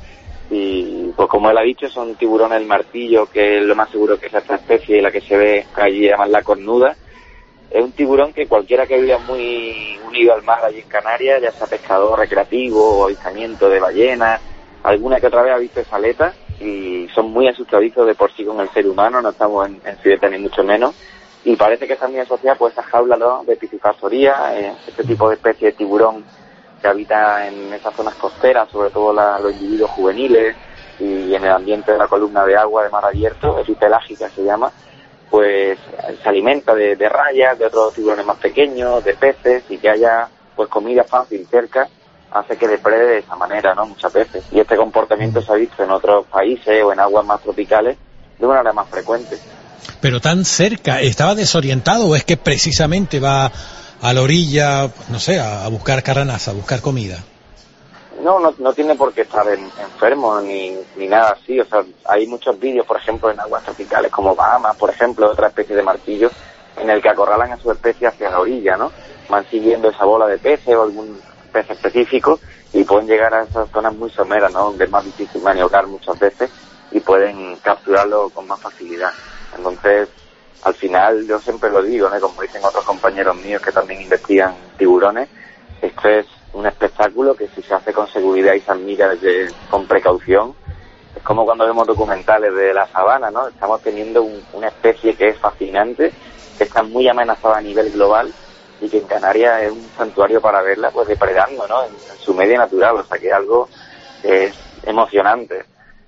Y pues como él ha dicho, son tiburones del martillo, que es lo más seguro que es esta especie, la que se ve allí, llaman la cornuda. Es un tiburón que cualquiera que viva muy unido al mar allí en Canarias, ya sea pescador recreativo o avistamiento de ballenas, alguna que otra vez ha visto esa aleta, y son muy asustadizos de por sí con el ser humano, no estamos en, en fiesta ni mucho menos, y parece que está muy asociada pues a esa jaula, ¿no?, de piscifactoría, eh, este tipo de especie de tiburón que habita en esas zonas costeras, sobre todo la- los individuos juveniles, y en el ambiente de la columna de agua de mar abierto, epipelágica se llama, pues se alimenta de, de rayas, de otros tiburones más pequeños, de peces, y que haya pues comida fácil cerca hace que deprede de esa manera, ¿no?, muchas veces. Y este comportamiento se ha visto en otros países o en aguas más tropicales de una manera más frecuente. Pero tan cerca, ¿estaba desorientado o es que precisamente va a la orilla, no sé, a, a buscar carranas, a buscar comida? No, no, no tiene por qué estar en- enfermo ni, ni nada así. O sea, hay muchos vídeos, por ejemplo, en aguas tropicales como Bahamas, por ejemplo, otra especie de martillo, en el que acorralan a su especie hacia la orilla, ¿no? Van siguiendo esa bola de peces o algún pez específico y pueden llegar a esas zonas muy someras, ¿no?, donde es más difícil maniobrar muchas veces y pueden capturarlo con más facilidad. Entonces, al final, yo siempre lo digo, ¿no?, como dicen otros compañeros míos que también investigan tiburones, esto es un espectáculo que si se hace con seguridad y se admira desde, con precaución, es como cuando vemos documentales de la sabana, ¿no? Estamos teniendo un- una especie que es fascinante, que está muy amenazada a nivel global y que en Canarias es un santuario para verla, pues depredando, ¿no?, en, en su medio natural, o sea que es algo que es emocionante.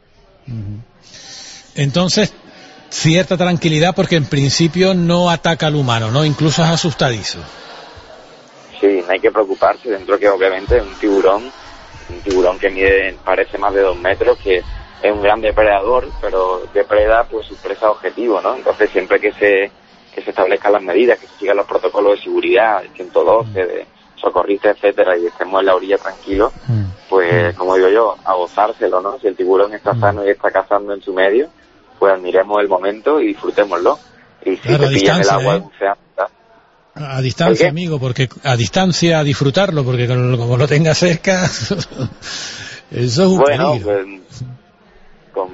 Entonces, cierta tranquilidad porque en principio no ataca al humano, ¿no? Incluso es asustadizo. Sí, no hay que preocuparse, dentro que obviamente es un tiburón, un tiburón que mide, parece más de dos metros, que es un gran depredador, pero depreda pues su presa objetivo, ¿no? Entonces siempre que se que se establezcan las medidas, que se sigan los protocolos de seguridad, el ciento doce, de socorristas, etcétera, y estemos en la orilla tranquilos, pues como digo yo, a gozárselo, ¿no? Si el tiburón está sano y está cazando en su medio, pues admiremos el momento y disfrutémoslo. Y si Claro, te a pillan el distancia, agua ¿eh? en un océano, A distancia, amigo, porque a distancia a disfrutarlo, porque con- como lo tenga cerca, eso es un bueno, peligro. pues, con-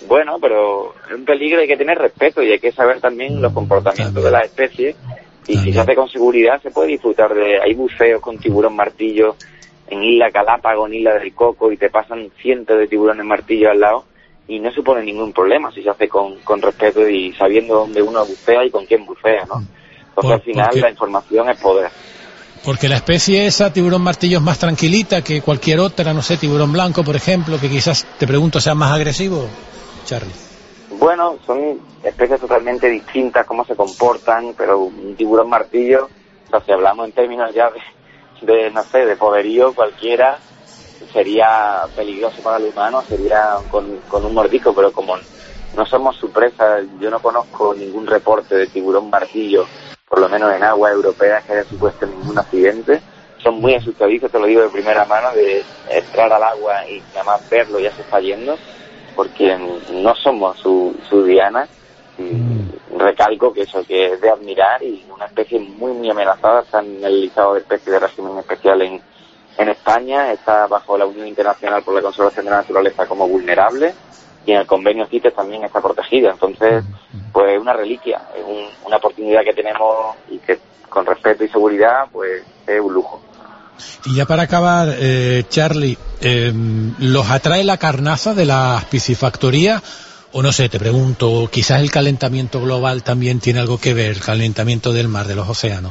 Bueno, pero es un peligro, hay que tener respeto y hay que saber también los comportamientos de las especies. Y si se hace con seguridad, se puede disfrutar de... Hay buceos con tiburón martillo en Isla Galápagos, en Isla del Coco, y te pasan cientos de tiburones martillo al lado, y no supone ningún problema si se hace con, con respeto y sabiendo dónde uno bucea y con quién bucea, ¿no? Porque al final la información es poder. Porque la especie esa, tiburón martillo, es más tranquilita que cualquier otra, no sé, tiburón blanco, por ejemplo, que quizás, te pregunto, sea más agresivo, Charlie. Bueno, son especies totalmente distintas, cómo se comportan, pero un tiburón martillo, o sea, si hablamos en términos ya de, de no sé, de poderío, cualquiera sería peligroso para el humano, sería con, con un mordisco, pero como no somos su presa, yo no conozco ningún reporte de tiburón martillo, por lo menos en aguas europeas, que haya supuesto ningún accidente. Son muy asustadizos, te lo digo de primera mano, de entrar al agua y nada más verlo ya se está yendo, porque no somos su, su diana. Y recalco que eso, que es de admirar, y una especie muy muy amenazada. Está en el listado de especies de régimen especial en, en España, está bajo la Unión Internacional por la Conservación de la Naturaleza como vulnerable, y en el convenio CITES también está protegida. Entonces, pues una reliquia, es un, una oportunidad que tenemos y que con respeto y seguridad, pues es un lujo. Y ya para acabar, eh, Charlie, eh, ¿los atrae la carnaza de las piscifactorías? O no sé, te pregunto, quizás el calentamiento global también tiene algo que ver, el calentamiento del mar, de los océanos.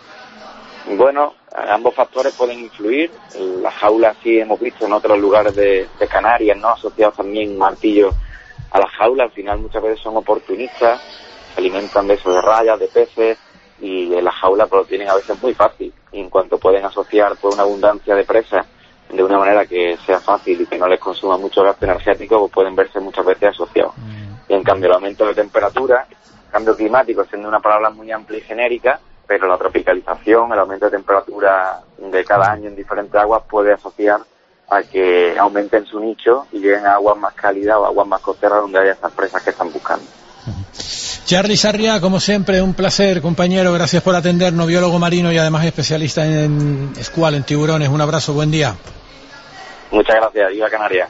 Bueno, ambos factores pueden influir. Las jaulas sí hemos visto en otros lugares de, de Canarias, ¿no? Asociados también martillos a las jaulas. Al final muchas veces son oportunistas, se alimentan de eso, de rayas, de peces, y en las jaulas pues lo tienen a veces muy fácil. Y en cuanto pueden asociar pues una abundancia de presas de una manera que sea fácil y que no les consuma mucho gasto energético, pues pueden verse muchas veces asociados. Y en cambio el aumento de temperatura, cambio climático siendo una palabra muy amplia y genérica, pero la tropicalización, el aumento de temperatura de cada año en diferentes aguas puede asociar a que aumenten su nicho y lleguen a aguas más cálidas o aguas más costeras donde haya estas presas que están buscando. Charlie Sarriá, como siempre, un placer, compañero, gracias por atendernos, biólogo marino y además especialista en escual, en tiburones. Un abrazo, buen día. Muchas gracias, viva Canarias.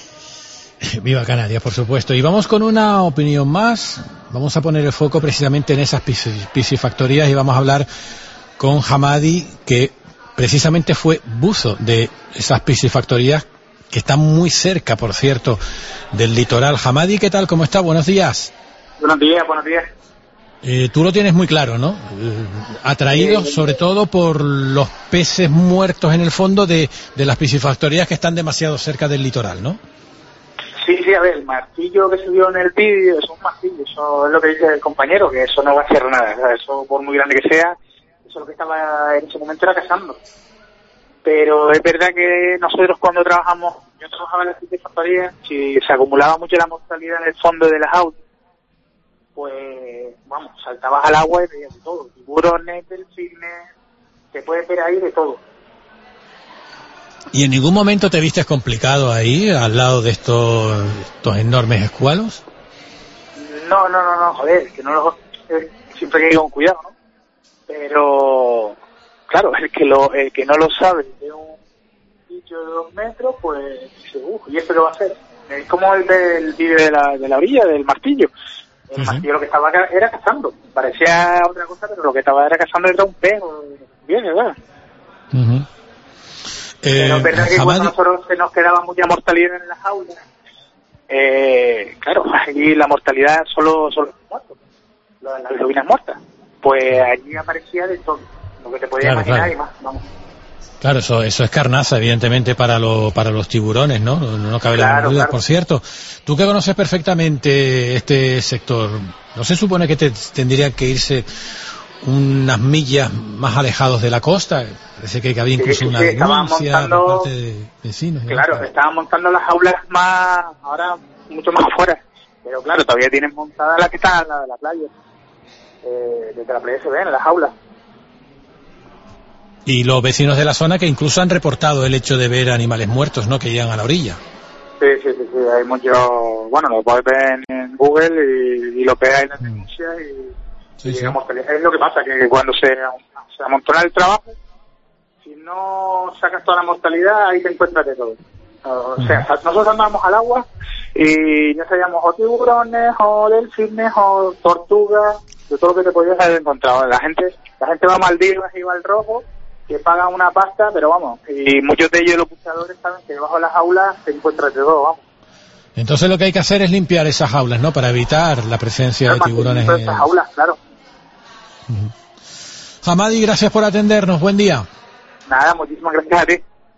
Viva Canarias, por supuesto. Y vamos con una opinión más. Vamos a poner el foco precisamente en esas piscifactorías y vamos a hablar con Hamadi, que precisamente fue buzo de esas piscifactorías que están muy cerca, por cierto, del litoral. Hamadi, ¿qué tal? ¿Cómo está? Buenos días. Buenos días, buenos días. Eh, tú lo tienes muy claro, ¿no? Eh, atraídos sí, sobre todo por los peces muertos en el fondo de, de las piscifactorías que están demasiado cerca del litoral, ¿no? Sí, sí, a ver, el martillo que se vio en el vídeo es un martillo, eso es lo que dice el compañero, que eso no va a hacer nada, ¿sabes? Eso por muy grande que sea, eso lo que estaba en ese momento era cazando. Pero es verdad que nosotros cuando trabajamos, yo trabajaba en las piscifactorías, si se acumulaba mucho la mortalidad en el fondo de las aulas, pues, vamos, saltabas al agua y veías de todo, tiburones, delfines, te puedes ver ahí de todo. ¿Y en ningún momento te vistes complicado ahí, al lado de estos, estos enormes escualos? No, no, no, no, joder, que no lo, eh, siempre hay que ir con cuidado, ¿no? Pero, claro, el que lo, el que no lo sabe de un bicho de dos metros, pues dice, uff, ¿y esto qué va a hacer? Es como el del vídeo de la, de la orilla, del martillo. El uh-huh. martillo lo que estaba era cazando. Parecía otra cosa, pero lo que estaba era cazando era un pez. Bien, ¿verdad? Uh-huh. Pero es verdad eh, que Hamadi... cuando nosotros se nos quedaba mucha mortalidad en las aulas, eh, claro, allí la mortalidad solo son los muertos, las lobinas muertas. Pues allí aparecía de todo, lo que te podías claro, imaginar claro. y más, vamos. Claro, eso eso es carnaza, evidentemente, para lo, para los tiburones, ¿no? No, no cabe la menor duda. Claro. Por cierto, tú que conoces perfectamente este sector, ¿no se supone que te tendría que irse unas millas más alejados de la costa? Parece que había incluso sí, sí, una sí, denuncia montando, por parte de vecinos. Claro, ¿no? Estaban montando las jaulas más, ahora mucho más afuera, pero claro, todavía tienen montadas las que están al lado de la playa. Eh, desde la playa se ven las jaulas. Y los vecinos de la zona que incluso han reportado el hecho de ver animales muertos, ¿no? Que llegan a la orilla. Sí, sí, sí, sí. Hay muchos, bueno, lo puedes ver en Google y, y lo pegáis en las denuncias y, sí, y digamos, sí. Es lo que pasa, que cuando se, se amontona el trabajo, si no sacas toda la mortalidad, ahí te encuentras de todo. O sea, nosotros andábamos al agua y ya sabíamos o tiburones, o delfines, o tortugas, de todo lo que te podías haber encontrado. La gente, la gente va a Maldivas y va al rojo, que pagan una pasta, pero vamos, y muchos de ellos los buceadores saben que debajo de las jaulas se encuentra de todo, vamos. Entonces lo que hay que hacer es limpiar esas jaulas, ¿no? Para evitar la presencia de tiburones. En esas jaulas, claro. Uh-huh. Hamadi, gracias por atendernos. Buen día. Nada, muchísimas gracias a ti.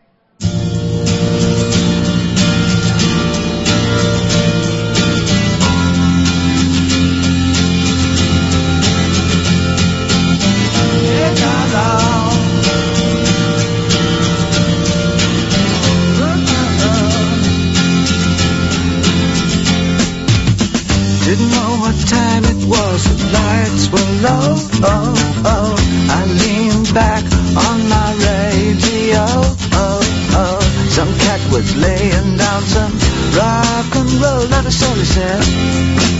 Didn't know what time it was, the lights were low, oh, oh. I leaned back on my radio, oh, oh. Some cat was laying down some rock and roll, that is all he said.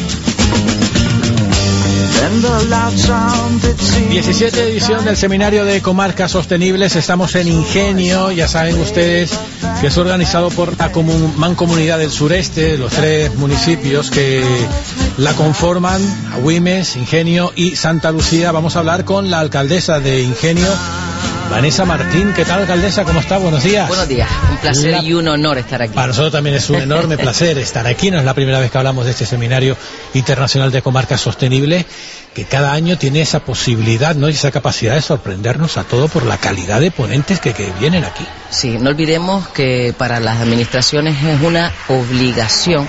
diecisiete edición del Seminario de Comarcas Sostenibles. Estamos en Ingenio. Ya saben ustedes que es organizado por la Mancomunidad del Sureste, los tres municipios que la conforman, Agüimes, Ingenio y Santa Lucía. Vamos a hablar con la alcaldesa de Ingenio, Vanessa Martín. ¿Qué tal, alcaldesa? ¿Cómo está? Buenos días. Buenos días. Un placer la... y un honor estar aquí. Para nosotros también es un enorme placer estar aquí. No es la primera vez que hablamos de este Seminario Internacional de Comarcas Sostenibles, que cada año tiene esa posibilidad, ¿no? Y esa capacidad de sorprendernos a todos por la calidad de ponentes que, que vienen aquí. Sí, no olvidemos que para las administraciones es una obligación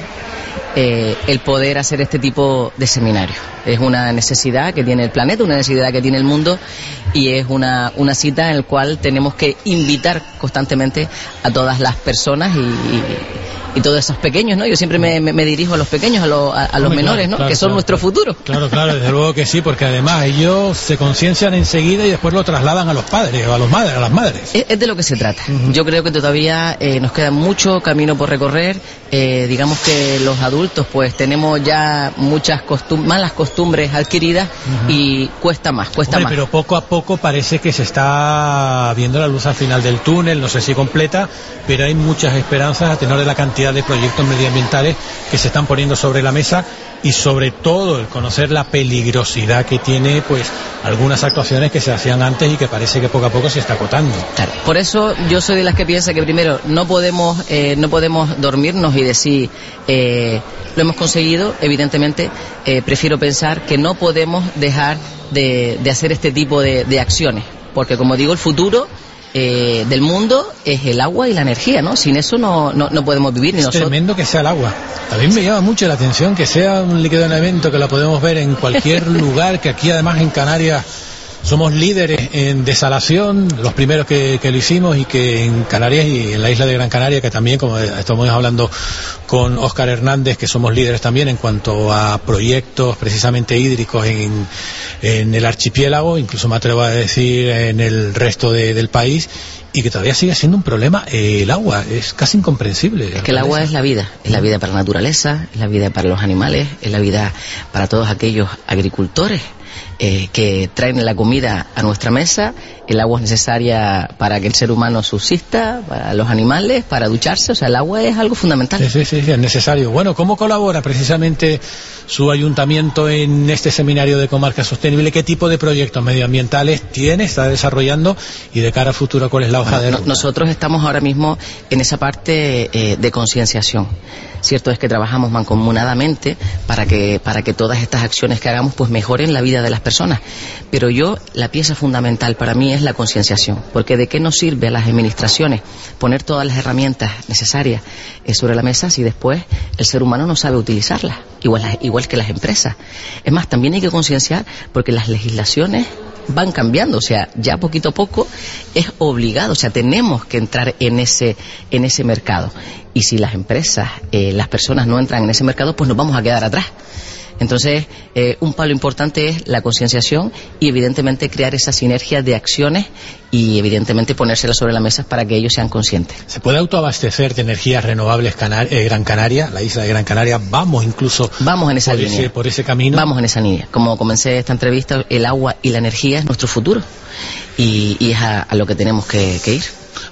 Eh, el poder hacer este tipo de seminarios. Es una necesidad que tiene el planeta, una necesidad que tiene el mundo, y es una, una cita en la cual tenemos que invitar constantemente a todas las personas y, y, y todos esos pequeños, ¿no? Yo siempre me, me, me dirijo a los pequeños, a, lo, a, a los Hombre, menores, claro, ¿no? Claro, que son claro, nuestro claro. futuro. Claro, claro, desde luego que sí, porque además ellos se conciencian enseguida y después lo trasladan a los padres o a los madres, a las madres. Es, es de lo que se trata. Uh-huh. Yo creo que todavía eh, nos queda mucho camino por recorrer. Eh, digamos que los adultos pues tenemos ya muchas costum- malas costumbres adquiridas uh-huh. y cuesta más, cuesta Hombre, más. Pero poco a poco parece que se está viendo la luz al final del túnel, no sé si completa, pero hay muchas esperanzas a tenor de la cantidad de proyectos medioambientales que se están poniendo sobre la mesa y sobre todo el conocer la peligrosidad que tiene pues algunas actuaciones que se hacían antes y que parece que poco a poco se está acotando. Claro. Por eso yo soy de las que piensa que primero no podemos eh, no podemos dormirnos y decir eh, lo hemos conseguido. Evidentemente eh, prefiero pensar que no podemos dejar de, de hacer este tipo de, de acciones, porque como digo, el futuro Eh, del mundo es el agua y la energía, ¿no? Sin eso no, no, no podemos vivir ni es nosotros. Es tremendo que sea el agua. También me llama mucho la atención que sea un líquido de elemento que la podemos ver en cualquier lugar, que aquí además en Canarias somos líderes en desalación, los primeros que, que lo hicimos, y que en Canarias y en la isla de Gran Canaria, que también, como estamos hablando con Óscar Hernández, que somos líderes también en cuanto a proyectos precisamente hídricos en, en el archipiélago, incluso me atrevo a decir en el resto de, del país, y que todavía sigue siendo un problema eh, el agua. Es casi incomprensible. Es que el agua es la vida, es la vida para la naturaleza, es la vida para los animales, es la vida para todos aquellos agricultores Eh, que traen la comida a nuestra mesa. El agua es necesaria para que el ser humano subsista, para los animales, para ducharse. O sea, el agua es algo fundamental. Sí, sí, sí, sí, es necesario. Bueno, ¿cómo colabora precisamente su ayuntamiento en este Seminario de Comarcas Sostenibles? ¿Qué tipo de proyectos medioambientales tiene, está desarrollando, y de cara a futuro cuál es la hoja bueno, de ruta? Nosotros estamos ahora mismo en esa parte eh, de concienciación. Cierto es que trabajamos mancomunadamente para que para que todas estas acciones que hagamos pues mejoren la vida de las personas. Pero yo, la pieza fundamental para mí es la concienciación, porque ¿de qué nos sirve a las administraciones poner todas las herramientas necesarias eh, sobre la mesa si después el ser humano no sabe utilizarlas? Igual, igual que las empresas. Es más, también hay que concienciar porque las legislaciones van cambiando, o sea, ya poquito a poco es obligado, o sea, tenemos que entrar en ese en ese mercado, y si las empresas, eh, las personas no entran en ese mercado, pues nos vamos a quedar atrás. Entonces, eh, un palo importante es la concienciación y evidentemente crear esa sinergia de acciones y evidentemente ponérselas sobre la mesa para que ellos sean conscientes. ¿Se puede autoabastecer de energías renovables Canar- eh, Gran Canaria, la isla de Gran Canaria? Vamos incluso Vamos en esa por, línea. ese, por ese camino. Vamos en esa línea. Como comencé esta entrevista, el agua y la energía es nuestro futuro y, y es a, a lo que tenemos que, que ir.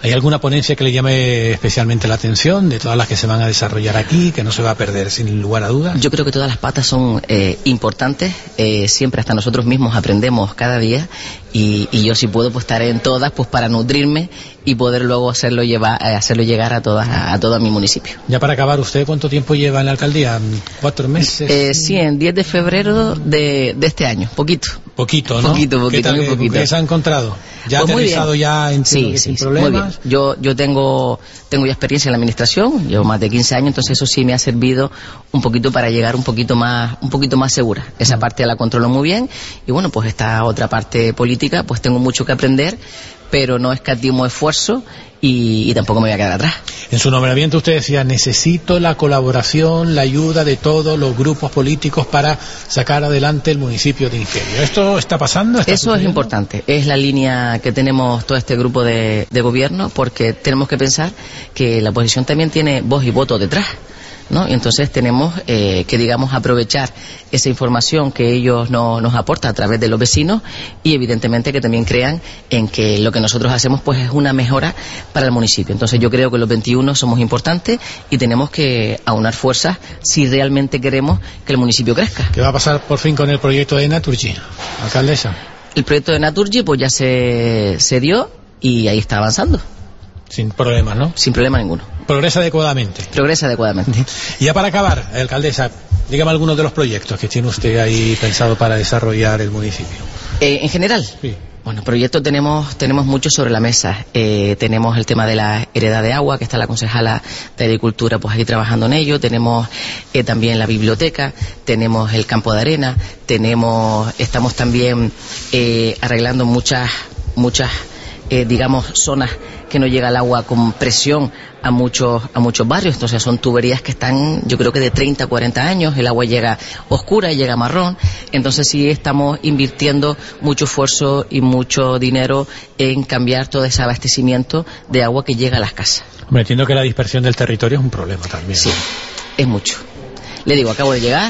¿Hay alguna ponencia que le llame especialmente la atención de todas las que se van a desarrollar aquí, que no se va a perder sin lugar a dudas? Yo creo que todas las patas son eh, importantes, eh, siempre hasta nosotros mismos aprendemos cada día y, y yo si puedo pues estaré en todas pues para nutrirme y poder luego hacerlo llevar, eh, hacerlo llegar a todas a, a todo mi municipio. Ya para acabar, ¿usted cuánto tiempo lleva en la alcaldía? ¿Cuatro meses? Eh, sí, en diez de febrero de, de este año, poquito. Poquito, ¿no? Poquito, poquito, ¿Qué tal, muy qué- poquito. qué se ha encontrado? ¿Ya Pues muy aterrizado bien. ya en Sí, sí, sí, muy bien. Yo, yo tengo, tengo ya experiencia en la administración, llevo más de quince años, entonces eso sí me ha servido un poquito para llegar un poquito más, un poquito más segura. Esa parte la controlo muy bien y bueno, pues esta otra parte política, pues tengo mucho que aprender, pero no escatimo esfuerzo y, y tampoco me voy a quedar atrás. En su nombramiento usted decía, necesito la colaboración, la ayuda de todos los grupos políticos para sacar adelante el municipio de Ingenio. ¿Esto está pasando? ¿Está Eso es sucediendo? importante, es la línea que tenemos todo este grupo de, de gobierno, porque tenemos que pensar que la oposición también tiene voz y voto detrás, ¿no? Y entonces tenemos eh, que, digamos, aprovechar esa información que ellos no, nos aportan a través de los vecinos y evidentemente que también crean en que lo que nosotros hacemos pues es una mejora para el municipio. Entonces yo creo que los veintiuno somos importantes y tenemos que aunar fuerzas si realmente queremos que el municipio crezca. ¿Qué va a pasar por fin con el proyecto de Naturgy, alcaldesa? El proyecto de Naturgy pues ya se, se dio y ahí está avanzando. Sin problemas, ¿no? Sin problema ninguno. Progresa adecuadamente. Progresa adecuadamente. Y ya para acabar, alcaldesa, dígame algunos de los proyectos que tiene usted ahí pensado para desarrollar el municipio. Eh, en general, sí. Bueno, proyectos tenemos tenemos muchos sobre la mesa. Eh, tenemos el tema de la heredad de agua, que está la concejala de Agricultura pues aquí trabajando en ello. Tenemos eh, también la biblioteca, tenemos el campo de arena, tenemos estamos también eh, arreglando muchas muchas eh, digamos zonas que no llega el agua con presión a muchos a muchos barrios, entonces son tuberías que están yo creo que de treinta a cuarenta años, el agua llega oscura y llega marrón, entonces sí estamos invirtiendo mucho esfuerzo y mucho dinero en cambiar todo ese abastecimiento de agua que llega a las casas. Me entiendo que la dispersión del territorio es un problema también. Sí, es mucho. Le digo, acabo de llegar,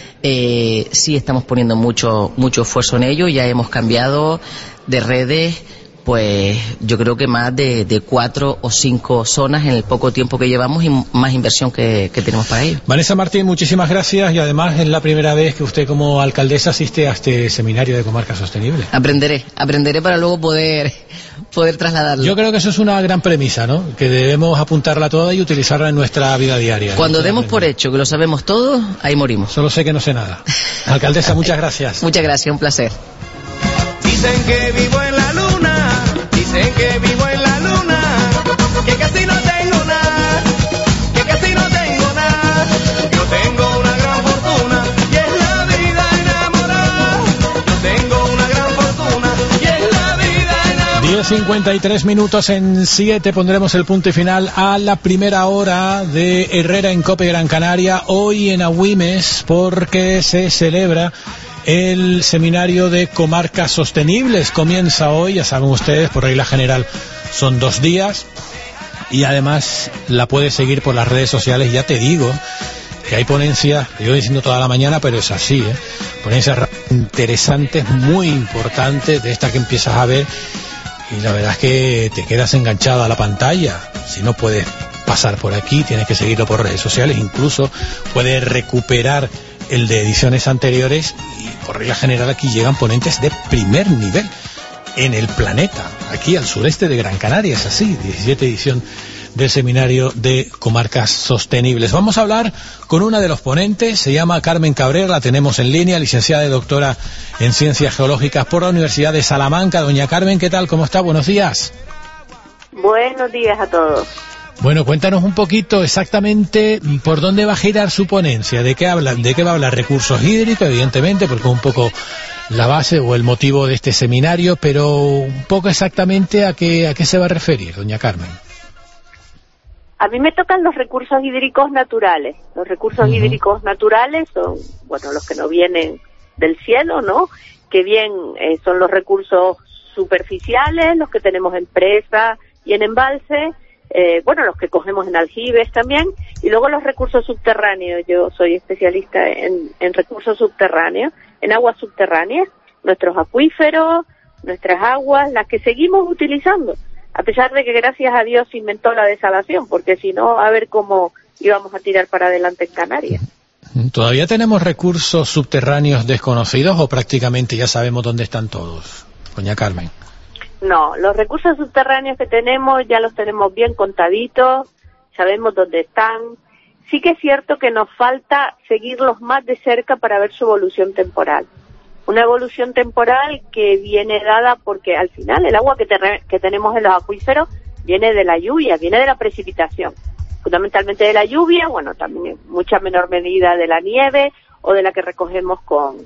eh, sí estamos poniendo mucho mucho esfuerzo en ello, ya hemos cambiado de redes pues yo creo que más de, de cuatro o cinco zonas en el poco tiempo que llevamos y más inversión que, que tenemos para ello. Vanessa Martín, muchísimas gracias y además es la primera vez que usted como alcaldesa asiste a este seminario de comarca sostenible. Aprenderé, aprenderé para luego poder poder trasladarlo. Yo creo que eso es una gran premisa, ¿no? Que debemos apuntarla toda y utilizarla en nuestra vida diaria. Cuando demos por hecho que lo sabemos todo, ahí morimos. Solo sé que no sé nada. Alcaldesa, muchas gracias. Muchas gracias, un placer. Dicen que vivo en la luna, dicen que vivo en la luna, que casi no tengo nada, que casi no tengo nada. Yo tengo una gran fortuna y es la vida enamorada. Yo tengo una gran fortuna y es la vida enamorada. diez cincuenta y tres minutos en siete pondremos el punto y final a la primera hora de Herrera en Cope Gran Canaria, hoy en Agüimes, porque se celebra el seminario de comarcas sostenibles. Comienza hoy, ya saben ustedes, por regla general son dos días y además la puedes seguir por las redes sociales. Ya te digo que hay ponencias, yo diciendo toda la mañana, pero es así, ¿eh? Ponencias interesantes, muy importantes, de estas que empiezas a ver y la verdad es que te quedas enganchado a la pantalla. Si no puedes pasar por aquí, tienes que seguirlo por redes sociales, incluso puedes recuperar el de ediciones anteriores y por regla general aquí llegan ponentes de primer nivel en el planeta, aquí al sureste de Gran Canaria, es así, diecisiete edición del seminario de comarcas sostenibles. Vamos a hablar con una de los ponentes, se llama Carmen Cabrera, la tenemos en línea, licenciada y doctora en Ciencias Geológicas por la Universidad de Salamanca. Doña Carmen, ¿qué tal? ¿Cómo está? Buenos días. Buenos días a todos. Bueno, cuéntanos un poquito exactamente por dónde va a girar su ponencia, de qué habla, de qué va a hablar. Recursos hídricos, evidentemente, porque es un poco la base o el motivo de este seminario, pero un poco exactamente a qué, a qué se va a referir, doña Carmen. A mí me tocan los recursos hídricos naturales. Los recursos uh-huh. hídricos naturales son, bueno, los que no vienen del cielo, ¿no? Que bien eh, son los recursos superficiales, los que tenemos en presa y en embalse, eh, bueno, los que cogemos en aljibes también, y luego los recursos subterráneos. Yo soy especialista en, en recursos subterráneos, en aguas subterráneas, nuestros acuíferos, nuestras aguas, las que seguimos utilizando, A pesar de que gracias a Dios se inventó la desalación, porque si no, a ver cómo íbamos a tirar para adelante en Canarias. ¿Todavía tenemos recursos subterráneos desconocidos o prácticamente ya sabemos dónde están todos, doña Carmen? No, los recursos subterráneos que tenemos ya los tenemos bien contaditos, sabemos dónde están. Sí que es cierto que nos falta seguirlos más de cerca para ver su evolución temporal. Una evolución temporal que viene dada porque al final el agua que, te- que tenemos en los acuíferos viene de la lluvia, viene de la precipitación. Fundamentalmente de la lluvia, bueno, también en mucha menor medida de la nieve o de la que recogemos con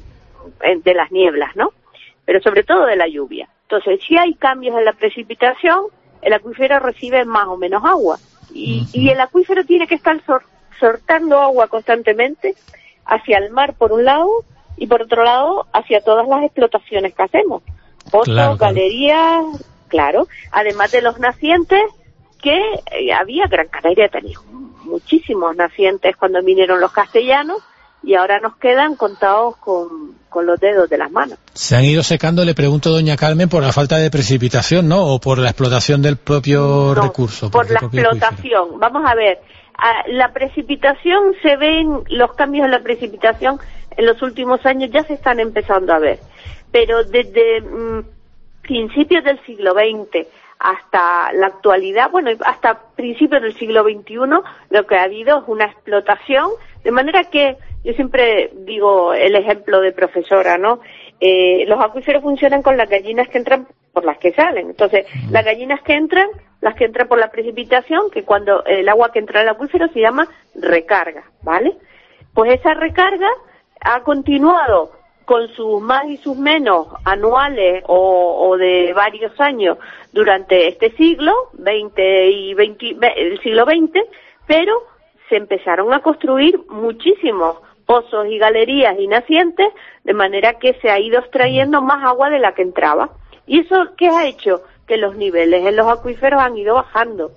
de las nieblas, ¿no? Pero sobre todo de la lluvia. Entonces, si hay cambios en la precipitación, el acuífero recibe más o menos agua. Y, y el acuífero tiene que estar sor- sortando agua constantemente hacia el mar por un lado y por otro lado hacia todas las explotaciones que hacemos. Pozos, Claro, claro. galerías, claro. Además de los nacientes que eh, había, Gran Canaria tenía muchísimos nacientes cuando vinieron los castellanos y ahora nos quedan contados con, con los dedos de las manos. Se han ido secando, le pregunto, doña Carmen, por la falta de precipitación, ¿no? O por la explotación del propio No, recurso. por el la propio acuífero. explotación. Vamos a ver, a- la precipitación, se ven los cambios en la precipitación en los últimos años, ya se están empezando a ver. Pero desde mm, principios del siglo veinte hasta la actualidad, bueno, hasta principios del siglo veintiuno, lo que ha habido es una explotación, de manera que yo siempre digo el ejemplo de profesora, ¿no? Eh, los acuíferos funcionan con las gallinas que entran por las que salen. Entonces, las gallinas que entran, las que entran por la precipitación, que cuando el agua que entra al acuífero se llama recarga, ¿vale? Pues esa recarga ha continuado con sus más y sus menos anuales o, o de varios años durante este siglo, veinte y veinte, el siglo veinte, pero se empezaron a construir muchísimos pozos y galerías y nacientes, de manera que se ha ido extrayendo más agua de la que entraba. ¿Y eso qué ha hecho? Que los niveles en los acuíferos han ido bajando.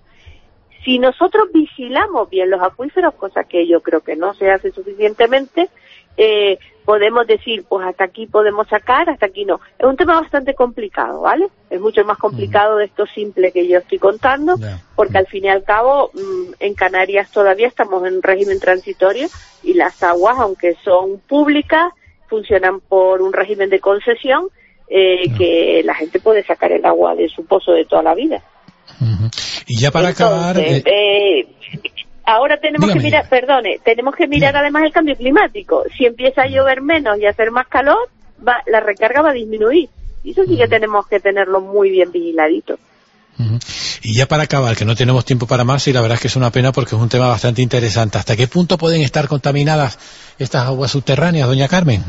Si nosotros vigilamos bien los acuíferos, cosa que yo creo que no se hace suficientemente, eh, podemos decir, pues hasta aquí podemos sacar, hasta aquí no. Es un tema bastante complicado, ¿vale? Es mucho más complicado de esto simple que yo estoy contando, porque al fin y al cabo, mmm, en Canarias todavía estamos en régimen transitorio y las aguas, aunque son públicas, funcionan por un régimen de concesión, eh, no. que la gente puede sacar el agua de su pozo de toda la vida. Uh-huh. Y ya para Entonces, acabar... Eh... Eh, ahora tenemos Dígame. que mirar, perdone, tenemos que mirar además el cambio climático. Si empieza a llover menos y a hacer más calor, va, la recarga va a disminuir. Y eso sí que tenemos que tenerlo muy bien vigiladito. Uh-huh. Y ya para acabar, que no tenemos tiempo para más, y la verdad es que es una pena porque es un tema bastante interesante. ¿Hasta qué punto pueden estar contaminadas estas aguas subterráneas, doña Carmen?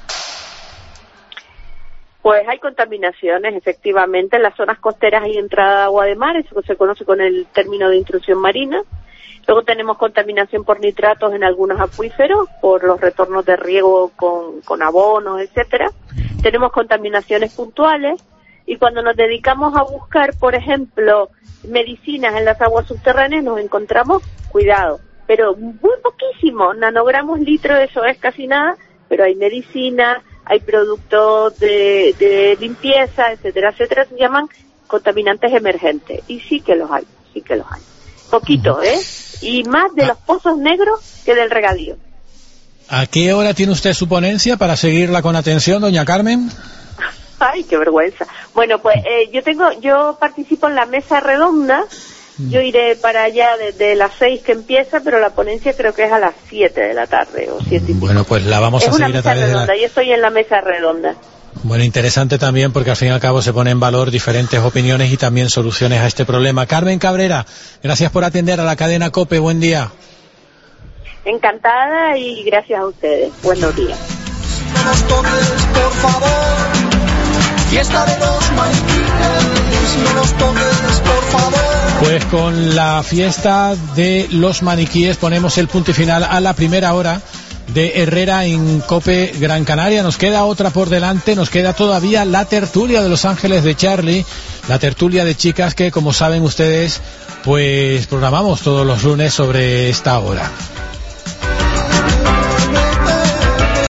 Pues hay contaminaciones, efectivamente, en las zonas costeras hay entrada de agua de mar, eso se conoce con el término de intrusión marina. Luego tenemos contaminación por nitratos en algunos acuíferos, por los retornos de riego con, con abonos, etcétera. Tenemos contaminaciones puntuales, y cuando nos dedicamos a buscar, por ejemplo, medicinas en las aguas subterráneas, nos encontramos, cuidado, pero muy poquísimo, nanogramos litro, eso es casi nada, pero hay medicinas, hay productos de, de limpieza, etcétera, etcétera, se llaman contaminantes emergentes, y sí que los hay, sí que los hay. Poquito, ¿eh? Y más de los pozos negros que del regadío. ¿A qué hora tiene usted su ponencia para seguirla con atención, doña Carmen? Ay, qué vergüenza. Bueno, pues eh, yo tengo, yo participo en la mesa redonda. Yo iré para allá desde las seis que empieza, pero la ponencia creo que es a las siete de la tarde o siete y pico. Bueno, pues la vamos es a seguir una a mesa través redonda, de la... yo estoy en la mesa redonda. Bueno, interesante también porque al fin y al cabo se pone en valor diferentes opiniones y también soluciones a este problema. Carmen Cabrera, gracias por atender a la cadena COPE, buen día. Encantada y gracias a ustedes. Buenos días. No nos toques, por favor. Fiesta de los maniquíes. No nos toques, por favor. Pues con la fiesta de los maniquíes ponemos el punto y final a la primera hora de Herrera en COPE Gran Canaria. Nos queda otra por delante, nos queda todavía la tertulia de Los Ángeles de Charlie, la tertulia de chicas que, como saben ustedes, pues programamos todos los lunes sobre esta hora.